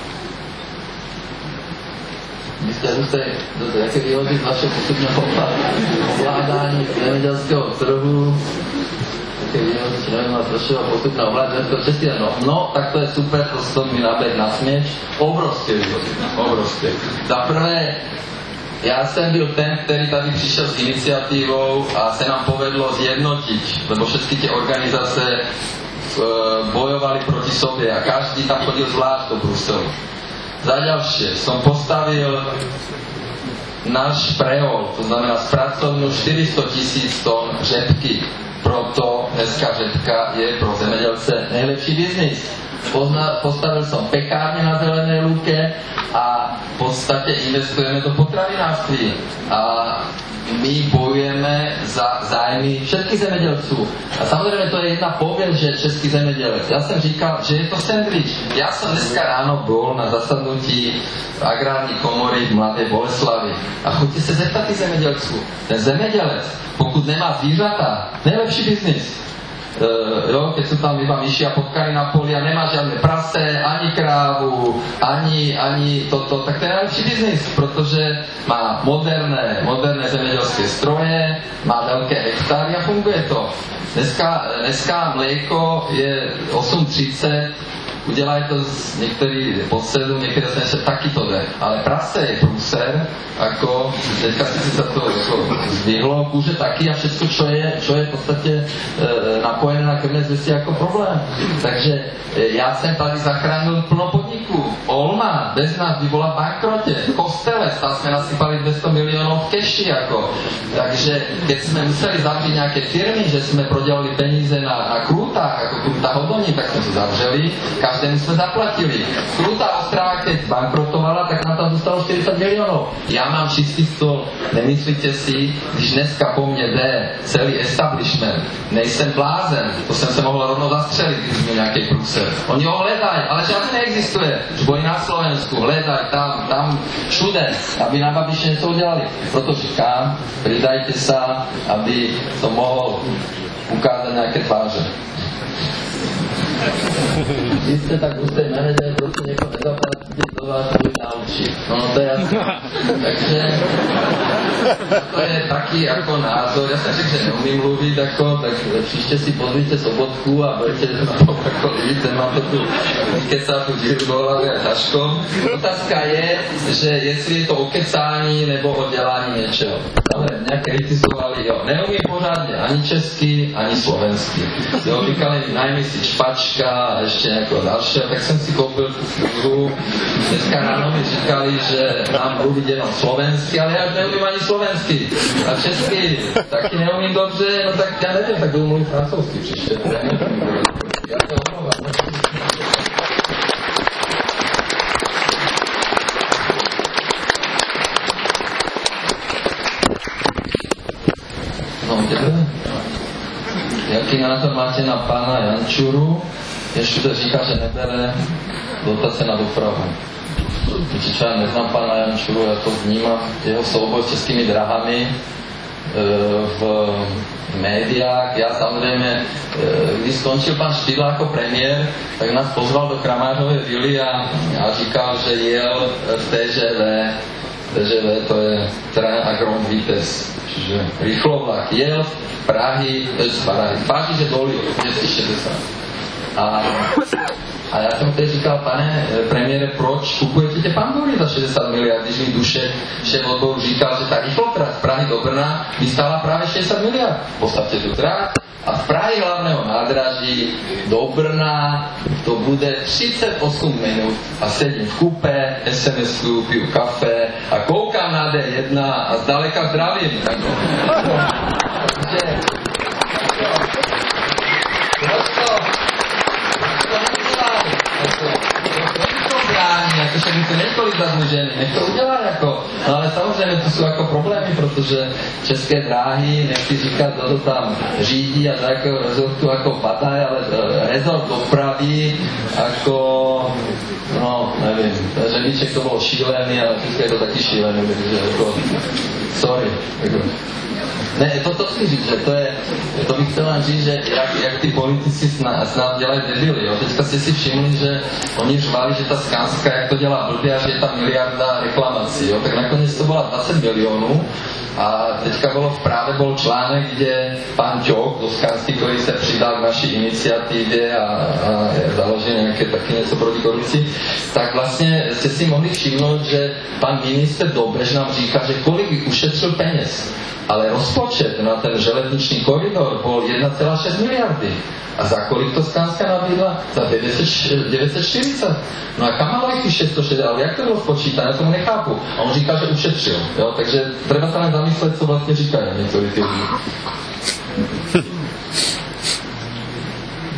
Vy jste zase, jaké výhody z vašeho postupného ovládání zemědělského trhu, No, no, tak to je super, to se mi naběh na směč. Obrovské výhody, obrovské. Za prvé, já jsem byl ten, který tady přišel s iniciativou a se nám povedlo zjednotit, lebo všechny ty organizace bojovali proti sobě a každý tam chodil zvlášť do Bruselu. Za další, jsem postavil náš preol, to znamená zpracovnu čtyři sta tisíc ton řepky. Proto dneska řepka je pro zemědělce nejlepší biznis. pozna, postavil som pekárne na Zelenej lúke a v podstate investujeme do potravinářství. A my bojujeme za zájmy všetkých zemědělců. A samozřejmě to je jedna pověst, že český zemědělec. Já jsem říkal, že je to sandwich. Já jsem dneska ráno byl na zasadnutí agrární komory v Mladé Boleslavi. A chodíte se zeptat těch zemědělců. Ten zemědělec, pokud nemá zvířata, nejlepší biznis. Uh, jo, keď sú tam iba myši a potkany na poli a nemá žiadne prase, ani krávu, ani, ani toto, tak to je najlepší biznis, protože má moderné, moderné zemědělské stroje, má veľké hektary a funguje to. Dneska, dneska mléko je osm třicet, udělají to z některých pod sedm, některé se ještě taky to jde. Ale prase je průser, jako teďka si se to jako zdvihlo, kůže taky a všechno, čo je, čo je v podstatě e, napojené na krmné zvěstí jako problém. Takže e, já jsem tady zachránil plno podniků. Olma bez nás by byla v bankrotě. Kostele, tam jsme nasypali dvě stě milionů v keši, jako. Takže keď jsme museli zavřít nějaké firmy, že jsme prodělali peníze na, na krůtách, jako krůta Hodoní, tak jsme to zavřeli. Každému jsme zaplatili. Krutá Ostrava, keď bankrotovala, tak nám tam zůstalo čtyřicet milionů. Já mám čistý stůl. Nemyslíte si, když dneska po mně jde celý establishment, nejsem blázen, to jsem se mohl rovnou zastřelit, když byl nějaký průser. Oni ho hledají, ale žádný neexistuje. Žbojí na Slovensku, hledají tam, tam, všude, aby na Babiše něco udělali. Proto říkám, pridajte se, aby to mohl ukázat nějaké tváře. Vy jste tak hustý manažer, prostě někoho nezaplatíte, to vás bude naučit. No to je jasné. Takže to je taky jako názor. Já jsem řekl, že neumím mluvit, jako, tak příště si pozvíte Sobotku a budete na to jako lidi, ten má to tu vykecá tu díru do hlavy a ťažko. Otázka je, že jestli je to o kecání nebo o dělání něčeho. Ale nějak kritizovali, jo, neumím pořádně ani česky, ani slovensky. Jo, říkali, najmi si čpačka a ještě jako další, tak jsem si koupil tu knihu. Dneska ráno mi říkali, že mám mluvit jenom slovensky, ale já neumím ani slovensky. A česky taky neumím dobře, no tak já nevím, tak budu mluvit francouzsky příště. Já to omlouvám. No, jaký názor máte na pána Jančuru? Ještě říká, že nebere dotace na dopravu. Určitě já neznám pana Jančuru, já to vnímám jeho souboj s českými drahami v médiách. Já samozřejmě, když skončil pan Špidla jako premiér, tak nás pozval do Kramářové vily a, a říkal, že jel v T Ž V. T Ž V to je Train a Grand Vitesse, čiže rychlovlak. Jel z Prahy, z Prahy, Paříže dolů, dvěstě šedesát. A, a já jsem teď říkal, pane premiére, proč kupujete tě pandury za šedesát miliard, když mi Dušek, šéf odboru, říkal, že ta rychlotrať z Prahy do Brna by stála právě šedesát miliard. Postavte tu trať a z Prahy hlavného nádraží do Brna to bude třicet osm minut a sedím v kupé, es em esu, piju kafe a koukám na D jedna a zdaleka zdravím. Takže, jako však my to několik zadlužený, nech to udělá jako, no ale samozřejmě to jsou jako problémy, protože české dráhy, nechci říkat, kdo to tam řídí a do jakého rezortu jako padají, ale rezort dopravy, jako, no nevím, řadiček to bylo šílený, ale všechno je to taky šílený, takže jako, sorry, jako. Ne, to to chci říct, že to je, to bych chtěl říct, že jak, jak ty politici snad dělají debily, jo. Teďka jste si všimli, že oni řvali, že ta Skanska, jak to dělá blbě a že je tam miliarda reklamací, jo. Tak nakonec to bylo dvacet milionů a teďka bylo v Práve byl článek, kde pan Ťok do Skansky, který se přidal k naší iniciativě a, a založil nějaké taky něco proti korupci, tak vlastně jste si mohli všimnout, že pan minister Dobrež nám říká, že kolik ušetřil peněz. Ale rozpočet na ten železniční koridor byl jedna celá šest miliardy. A za kolik to Skanska nabídla? Za devět set čtyřicet. No a kam malo jich šest set šedesát? Ale jak to bylo spočítat? Já tomu nechápu. A on říká, že ušetřil. Jo? Takže treba se nám zamyslet, co vlastně říkají některý ty lidi.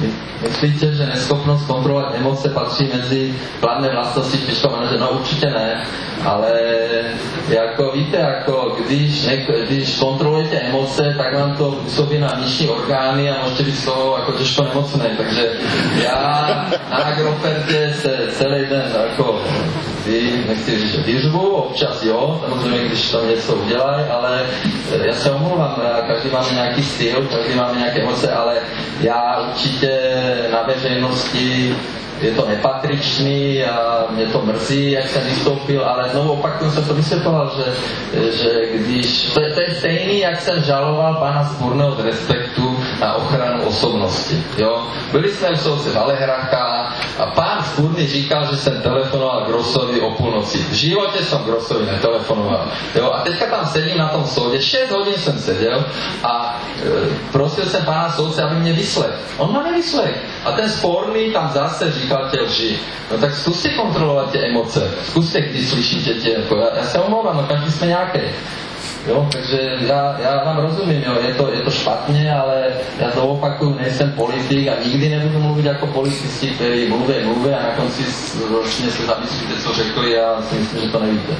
Myslíte, že neschopnost kontrolovat emoce patří mezi kladné vlastnosti špičkového manažera? No určitě ne, ale jako víte, jako když, ne, když kontrolujete emoce, tak vám to působí na vnitřní orgány a můžete být z toho jako těžko nemocný. Takže já na Agrofertě se celý den jako vy, nechci říct, že vyřvu, občas jo, samozřejmě, když tam něco udělají, ale já se omlouvám, každý máme nějaký styl, každý máme nějaké emoce, ale já určitě na veřejnosti je to nepatričný a mě to mrzí, jak jsem vystoupil, ale znovu opakuju, jsem to vysvětloval, že, že když, to je, to je stejný, jak jsem žaloval pana Spurného z Respektu na ochranu osobnosti, jo. Byli jsme u soudce v Alehracha a pán Spurný říkal, že jsem telefonoval Grossovi o půlnoci. V životě jsem Grossovi netelefonoval, jo. A teďka tam sedím na tom soudě, šest hodin jsem seděl a e, prosil jsem pána soudce, aby mě vyslech. On má nevyslech. A ten Spurný tam zase říkal tě lži. No tak zkuste kontrolovat tě emoce. Zkuste, když slyšíte tě. Jako já, já se omlouvám, no každý jsme nějaký. Jo, takže já, já vám rozumím, jo, je to, je to špatně, ale já to opakuju, nejsem politik a nikdy nebudu mluvit jako politici, kteří mluví, mluví a na konci vlastně se zamyslíte, co řekli a já si myslím, že to nevíte.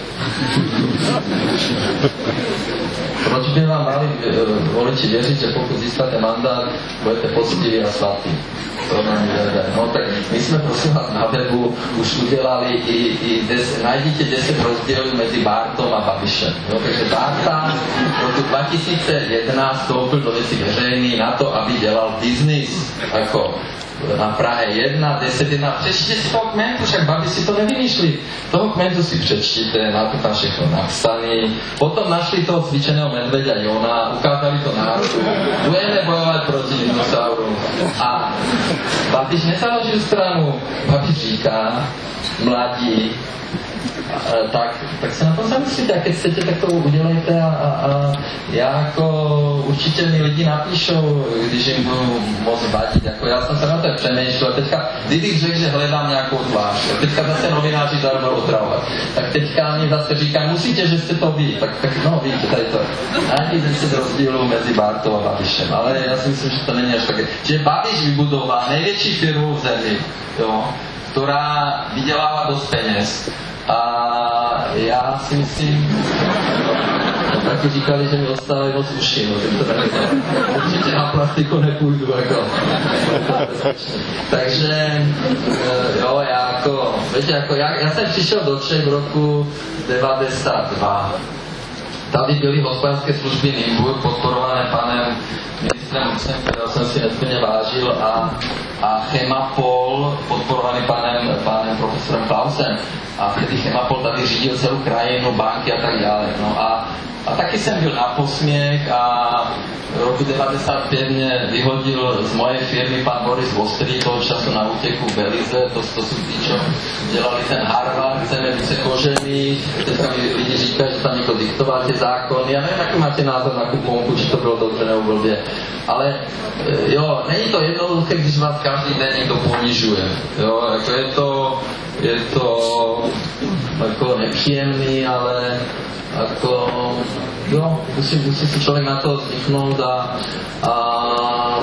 Proč by vám mali voliči věřit, že pokud získáte mandát, budete poctiví a svatý? To nám jde. No tak my jsme prosím vás na webu už udělali i, i des, najdíte deset rozdílů mezi Bártom a Babišem. Jo, takže Bárta v roku dva tisíce jedenáct vstoupil do věcí veřejný na to, aby dělal biznis. Jako na Prahe jedna, deset jedna, přečtěte si toho kmentu, však Babiš si to nevymýšlí. Toho kmentu si přečtíte, máte tam všechno napsaný. Potom našli toho cvičeného medvěďa Jona, ukázali to národu. Budeme bojovat proti dinosaurům. A Babiš nezaložil stranu. Babiš říká, mladí, tak, tak se na to zamyslíte, jak chcete, tak to udělejte a, a, a já jako určitě mi lidi napíšou, když jim budu moc vadit, jako já jsem se na to přemýšlel, teďka, kdybych řekl, že hledám nějakou tvář, teďka zase novináři tady budou otravovat, tak teďka mi zase říká, musíte, že jste to vy, tak, tak no víte, tady to, najdi deset rozdílů mezi Bártou a Babišem, ale já si myslím, že to není až také, že Babiš vybudoval největší firmu v zemi, jo, která vydělává dost peněz. A já si myslím, no, taky říkali, že mi dostávají moc uši, no, tak to taky určitě na plastiku nepůjdu, jako. Takže, jo, já jako, víte, jako, já, já jsem přišel do Čech v roku devadesát dva. Tady byly hospodářské služby Nymburk, podporované panem ministrem Lucem, kterého jsem si nesmírně vážil, a, a Chemapol, podporovaný panem, panem profesorem Klausem. A vtedy Chemapol tady řídil celou krajinu, banky a tak dále. No a, a taky jsem byl na posměch a v roku devadesát pět mě vyhodil z moje firmy pan Boris Vostrý, toho času na útěku v Belize, to, to jsou tí, čo dělali ten Harvard, chceme více kožený, teďka mi lidi říkají, že tam někdo diktoval ty zákony, já nevím, jaký máte názor na kuponku, či to bylo dobře nebo blbě, ale jo, není to jednoduché, když vás každý den někdo ponižuje, jo, jako je to, je to jako nepříjemný, ale jako, jo, musí, musí si člověk na to zvyknout a, a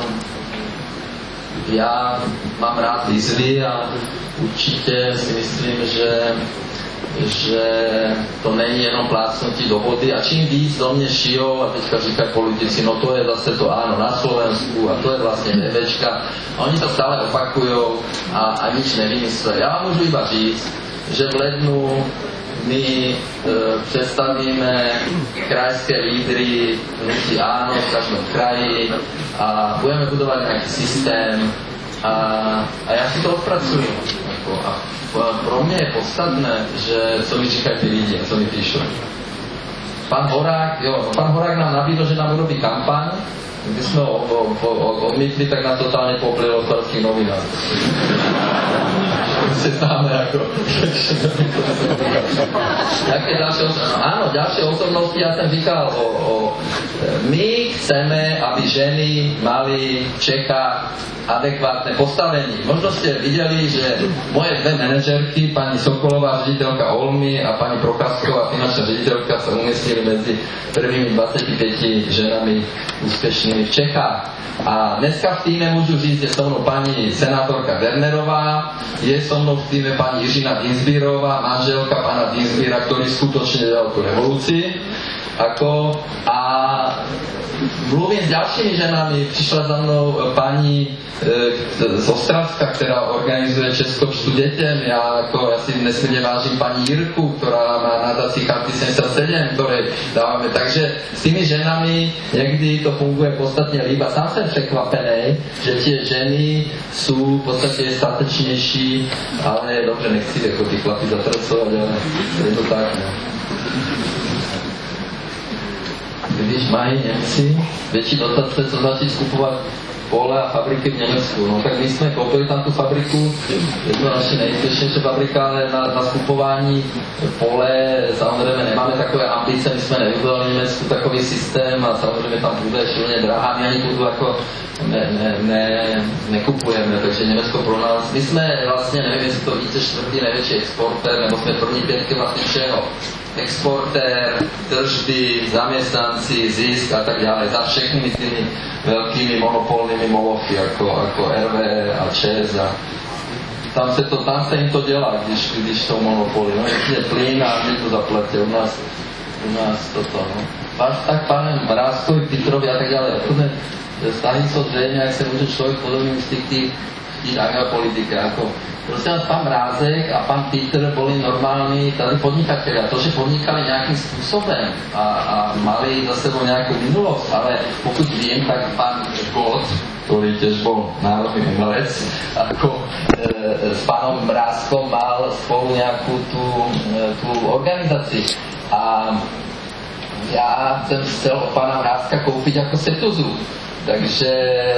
já mám rád výzvy a určitě si myslím, že, že to není jenom plácnutí do vody a čím víc do mě šijou a teďka říkají politici, no to je zase to ano na Slovensku a to je vlastně nevečka a oni to stále opakujou a, a nic nevymyslí. Já vám můžu iba říct, že v lednu my e, představíme krajské lídry hnutí ANO v každém kraji a budeme budovat nějaký systém a, a já si to odpracuju. Jako, a pro mě je podstatné, že co mi říkají ty lidi, co mi píšou. Pan Horák, jo, pan Horák nám nabídl, že nám urobí kampaň, když jsme ho odmítli, tak nás totálně poplil hospodářských novinách. se známe ako... Jaké ďalšie osobnosti? Áno, ďalšie osobnosti, ja som říkal o, o... My chceme, aby ženy mali v Čechách adekvátne postavení. Možno ste videli, že moje dve manažerky, pani Sokolová, riaditeľka Olmy a pani Procházková, finančná riaditeľka, sa umiestnili medzi prvými dvadsaťpäť ženami úspešnými v Čechách. A dneska v týme môžu říct, je so mnou pani senátorka Wernerová, je so mnou v týme pani Jiřina Dinsbírová, manželka pána Dinsbíra, ktorý skutočne dal tú revolúcii. Ako, a mluvím s ďalšími ženami, prišla za mnou pani e, z Ostravska, ktorá organizuje Českočtu detem. Ja, ako, ja si nesmierne vážim pani Jirku, ktorá má nadácii Charty sedemdesiatsedem, ktoré dávame. Takže s tými ženami niekdy to funguje podstatne líba. Sám som překvapený, že tie ženy sú v podstate statečnejší, ale dobře, nechci ako tí chlapi zatracovať, ale je to tak. No. Když mají Němci větší dotace, co začít kupovat pole a fabriky v Německu. No tak my jsme koupili tam tu fabriku, je to naše nejúspěšnější fabrika, ale na, na skupování pole samozřejmě nemáme takové ambice, my jsme nevybudovali v Německu takový systém a samozřejmě tam bude šilně drahá, my ani budu jako ne, ne, ne, nekupujeme, takže Německo pro nás, my jsme vlastně, nevím, jestli to více čtvrtý největší exportér, nebo jsme první pětky vlastně všeho. Exportér, tržby, zaměstnanci, zisk a tak dále, za všetkými tými veľkými monopolnými molochy, jako, jako R V a ČEZ a tam se to, tam se jim to dělá, když, když to monopoli, no, je plyn a my to zaplatí, u nás, u nás toto, no. Váš tak pánem Mrázkovi, Pitrovi a tak dále, protože stanico zřejmě, jak se může člověk podobným styky chtít a politika, jako prosím vás, pán Mrázek a pán Petr boli normální tady podnikatelia. To, že podnikali nějakým způsobem a, a mali za sebou nějakou minulost, ale pokud vím, tak pán God, ktorý tiež bol národný umelec, ako e, s pánom Mrázkom mal spolu nejakú tú, e, tú organizáciu. A ja jsem chcel od pána Mrázka koupiť ako Setuzu. Takže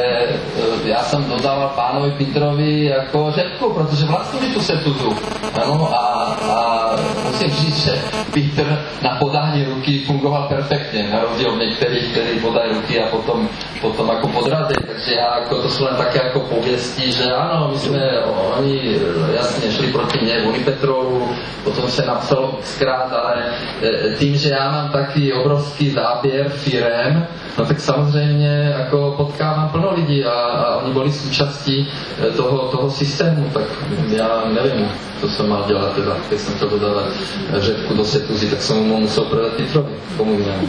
ja som dodával pánovi Petrovi ako řepku, protože vlastnili tu Setuzu. Ano, a, a musím říct, že Petr na podání ruky fungoval perfektně, na rozdíl od některých, kteří podají ruky a potom, potom ako podrazí. Takže já, ako, to sú len také ako pověstí, že ano, my jsme, oni jasně šli proti mně, Unipetrovu, potom se napsalo zkrát, ale tím, že já mám taký obrovský záběr firem, no tak samozřejmě jako potkávám plno lidí a, a oni byli součástí toho, toho systému, tak já nevím, co jsem mal dělat teda, když jsem chtěl dodávat řepku do Setuzy, tak jsem mu musel prodat Petrovi, komu jinému.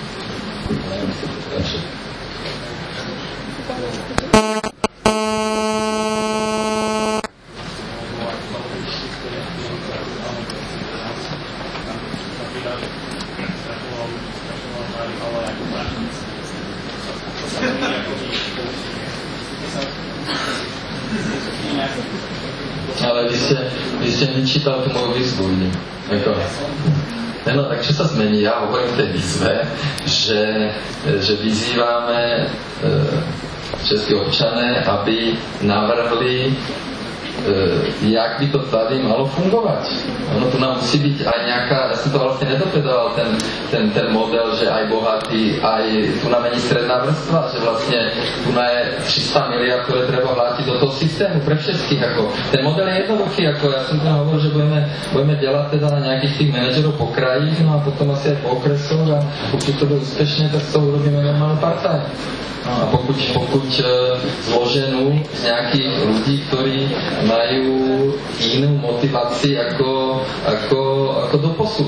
Ale vy ste, vy ste nečítal tú moju výzvu, jako. No, takže sa zmení. Ja hovorím v tej výzve, že, že vyzývame e, české občané, aby navrhli, e, jak by to tady malo fungovat. Ono tu nám musí být aj nějaká, já jsem to vlastně nedopedoval, ten, ten, ten model, že aj bohatý, aj tu nám není stredná vrstva, že vlastně tu na je tři sta miliard, které treba vrátit do toho systému pre všetkých. Jako. Ten model je jednoduchý, jako já jsem tam hovoril, že budeme, budeme dělat teda na nějakých těch manažerů po krajích, no a potom asi aj po okresoch a pokud to bude úspěšně, tak z toho urobíme normálnu partaj. No a pokud, pokud uh, zloženú z nejakých ľudí, ktorí majú inú motiváciu ako, ako, ako doposud.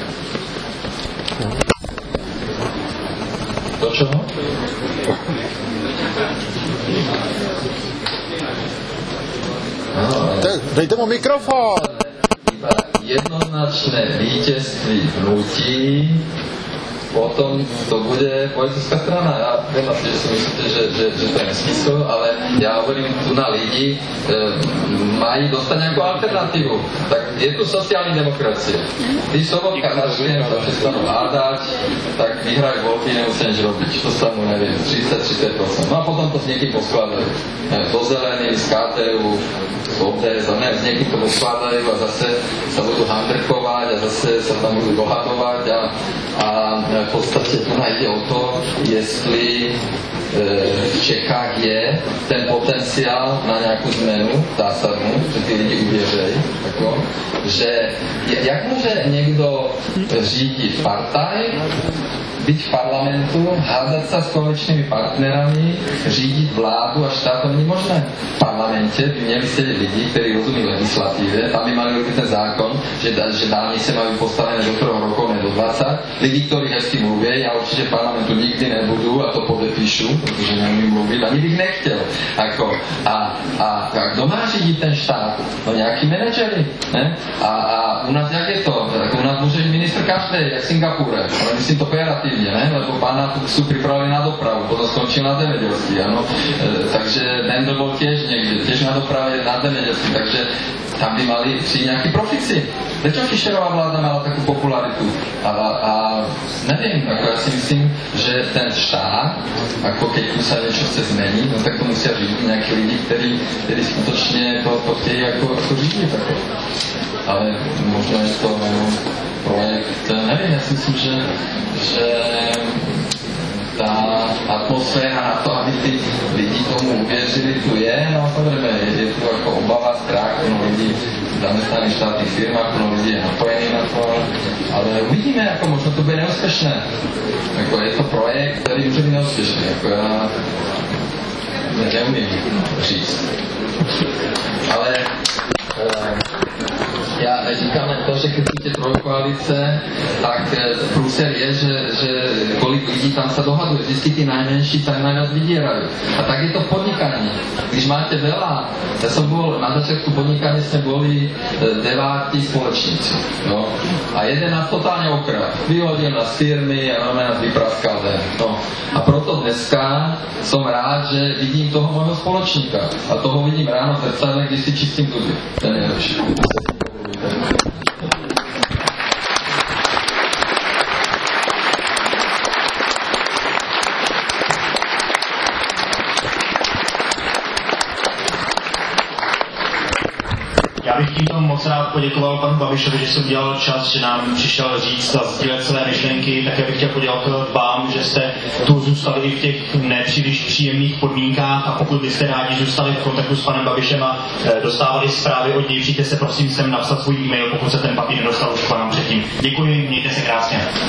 Do čoho? No, tak dejte mu mikrofón. Jednoznačné vítězství hnutí potom to bude politická strana. Já vím vlastně, že si myslíte, že, že, že to je nesmysl, ale já hovorím tu na lidi, e, mají dostat nějakou alternativu. Tak je tu sociální demokracie. Když Sobotka začne sa přestanu hádať, tak vyhrajú voľby, nemusí nič robiť. To sa mu neviem, třicet až třicet procent. No a potom to s niekým poskladajú. So Zeleným, z ká té ú, z ó dé es, a ne, s niekým to poskladajú a zase sa budú handrkovať a zase sa tam budú dohadovať a, a v podstate tu ide o to, jestli v Čechách je ten potenciál na nějakou zmenu zásadnou, že ty lidi uvěřejí, že jak může někdo řídit partaj, byť v parlamentu, hádať sa s koaličnými partnerami, řídit vládu a štát, to není možné. V parlamente by měli sedět lidi, kteří rozumí legislatíve, tam by mali robiť ten zákon, že, že dálnice majú postavené do troch rokov, ne do dvadsať. Lidi, ktorí hezky mluví, já určitě v parlamentu nikdy nebudu a to podepíšu, protože neumím mluvit, ani bych nechtěl. Ako, a, a, a kdo má řídit ten štát? No nějaký manažery. Ne? A, a u nás jak je to? U nás může ministr každý, jak Singapure, ale myslím to operativně. Ne? Lebo pána sú pripravili na dopravu, potom skončil na zemědělství, ano. E, takže Bendel bol tiež niekde, tiež na doprave, na zemědělství, takže tam by mali přijít nějaký profici. Prečo Fischerová vláda mala takú popularitu? A, a nevím, ako ja si myslím, že ten štát, ako keď tu sa niečo chce zmeniť, no tak to musia řídit nejakí lidi, ktorí, ktorí skutočne to, to chtějí ako, ako řídit. Ako. Ale možno je to projekt, nevím, ja si myslím, že, že ta atmosféra na to, aby ty lidi tomu uvěřili, tu je, no samozřejmě je, je tu jako obava, strach, no lidi zaměstnaní v štátních firmách, no lidi je napojený na to, ale uvidíme, jako možno to bude neúspěšné. Jako je to projekt, který může být neúspěšný, jako já neumím říct. Ale uh, já říkám jen to, že keď chcete trojkoalice, tak průser je, že, že kolik lidí tam se dohaduje. Vždycky ty najmenší tak najviac vydierajú. A tak je to v podnikaní. Když máte veľa, ja som bol, na začiatku podnikania sme boli deváti společníci. No. A jeden nás totálne okradl. Vyhodil nás z firmy a normálne nás vypraskal den. No. A proto dneska som rád, že vidím toho môjho spoločníka. A toho vidím ráno v zrcadle, když si čistím zuby. Ten je lepší. Já bych tímto moc rád poděkoval panu Babišovi, že se udělal čas, že nám přišel říct a sdílet své myšlenky. Také bych chtěl poděkovat vám, že jste tu zůstali i v těch nepříliš příjemných podmínkách, a pokud byste rádi zůstali v kontaktu s panem Babišem a dostávali zprávy od něj, přijďte se prosím sem napsat svůj e-mail, pokud se ten papír nedostal už k vám předtím. Děkuji, mějte se krásně.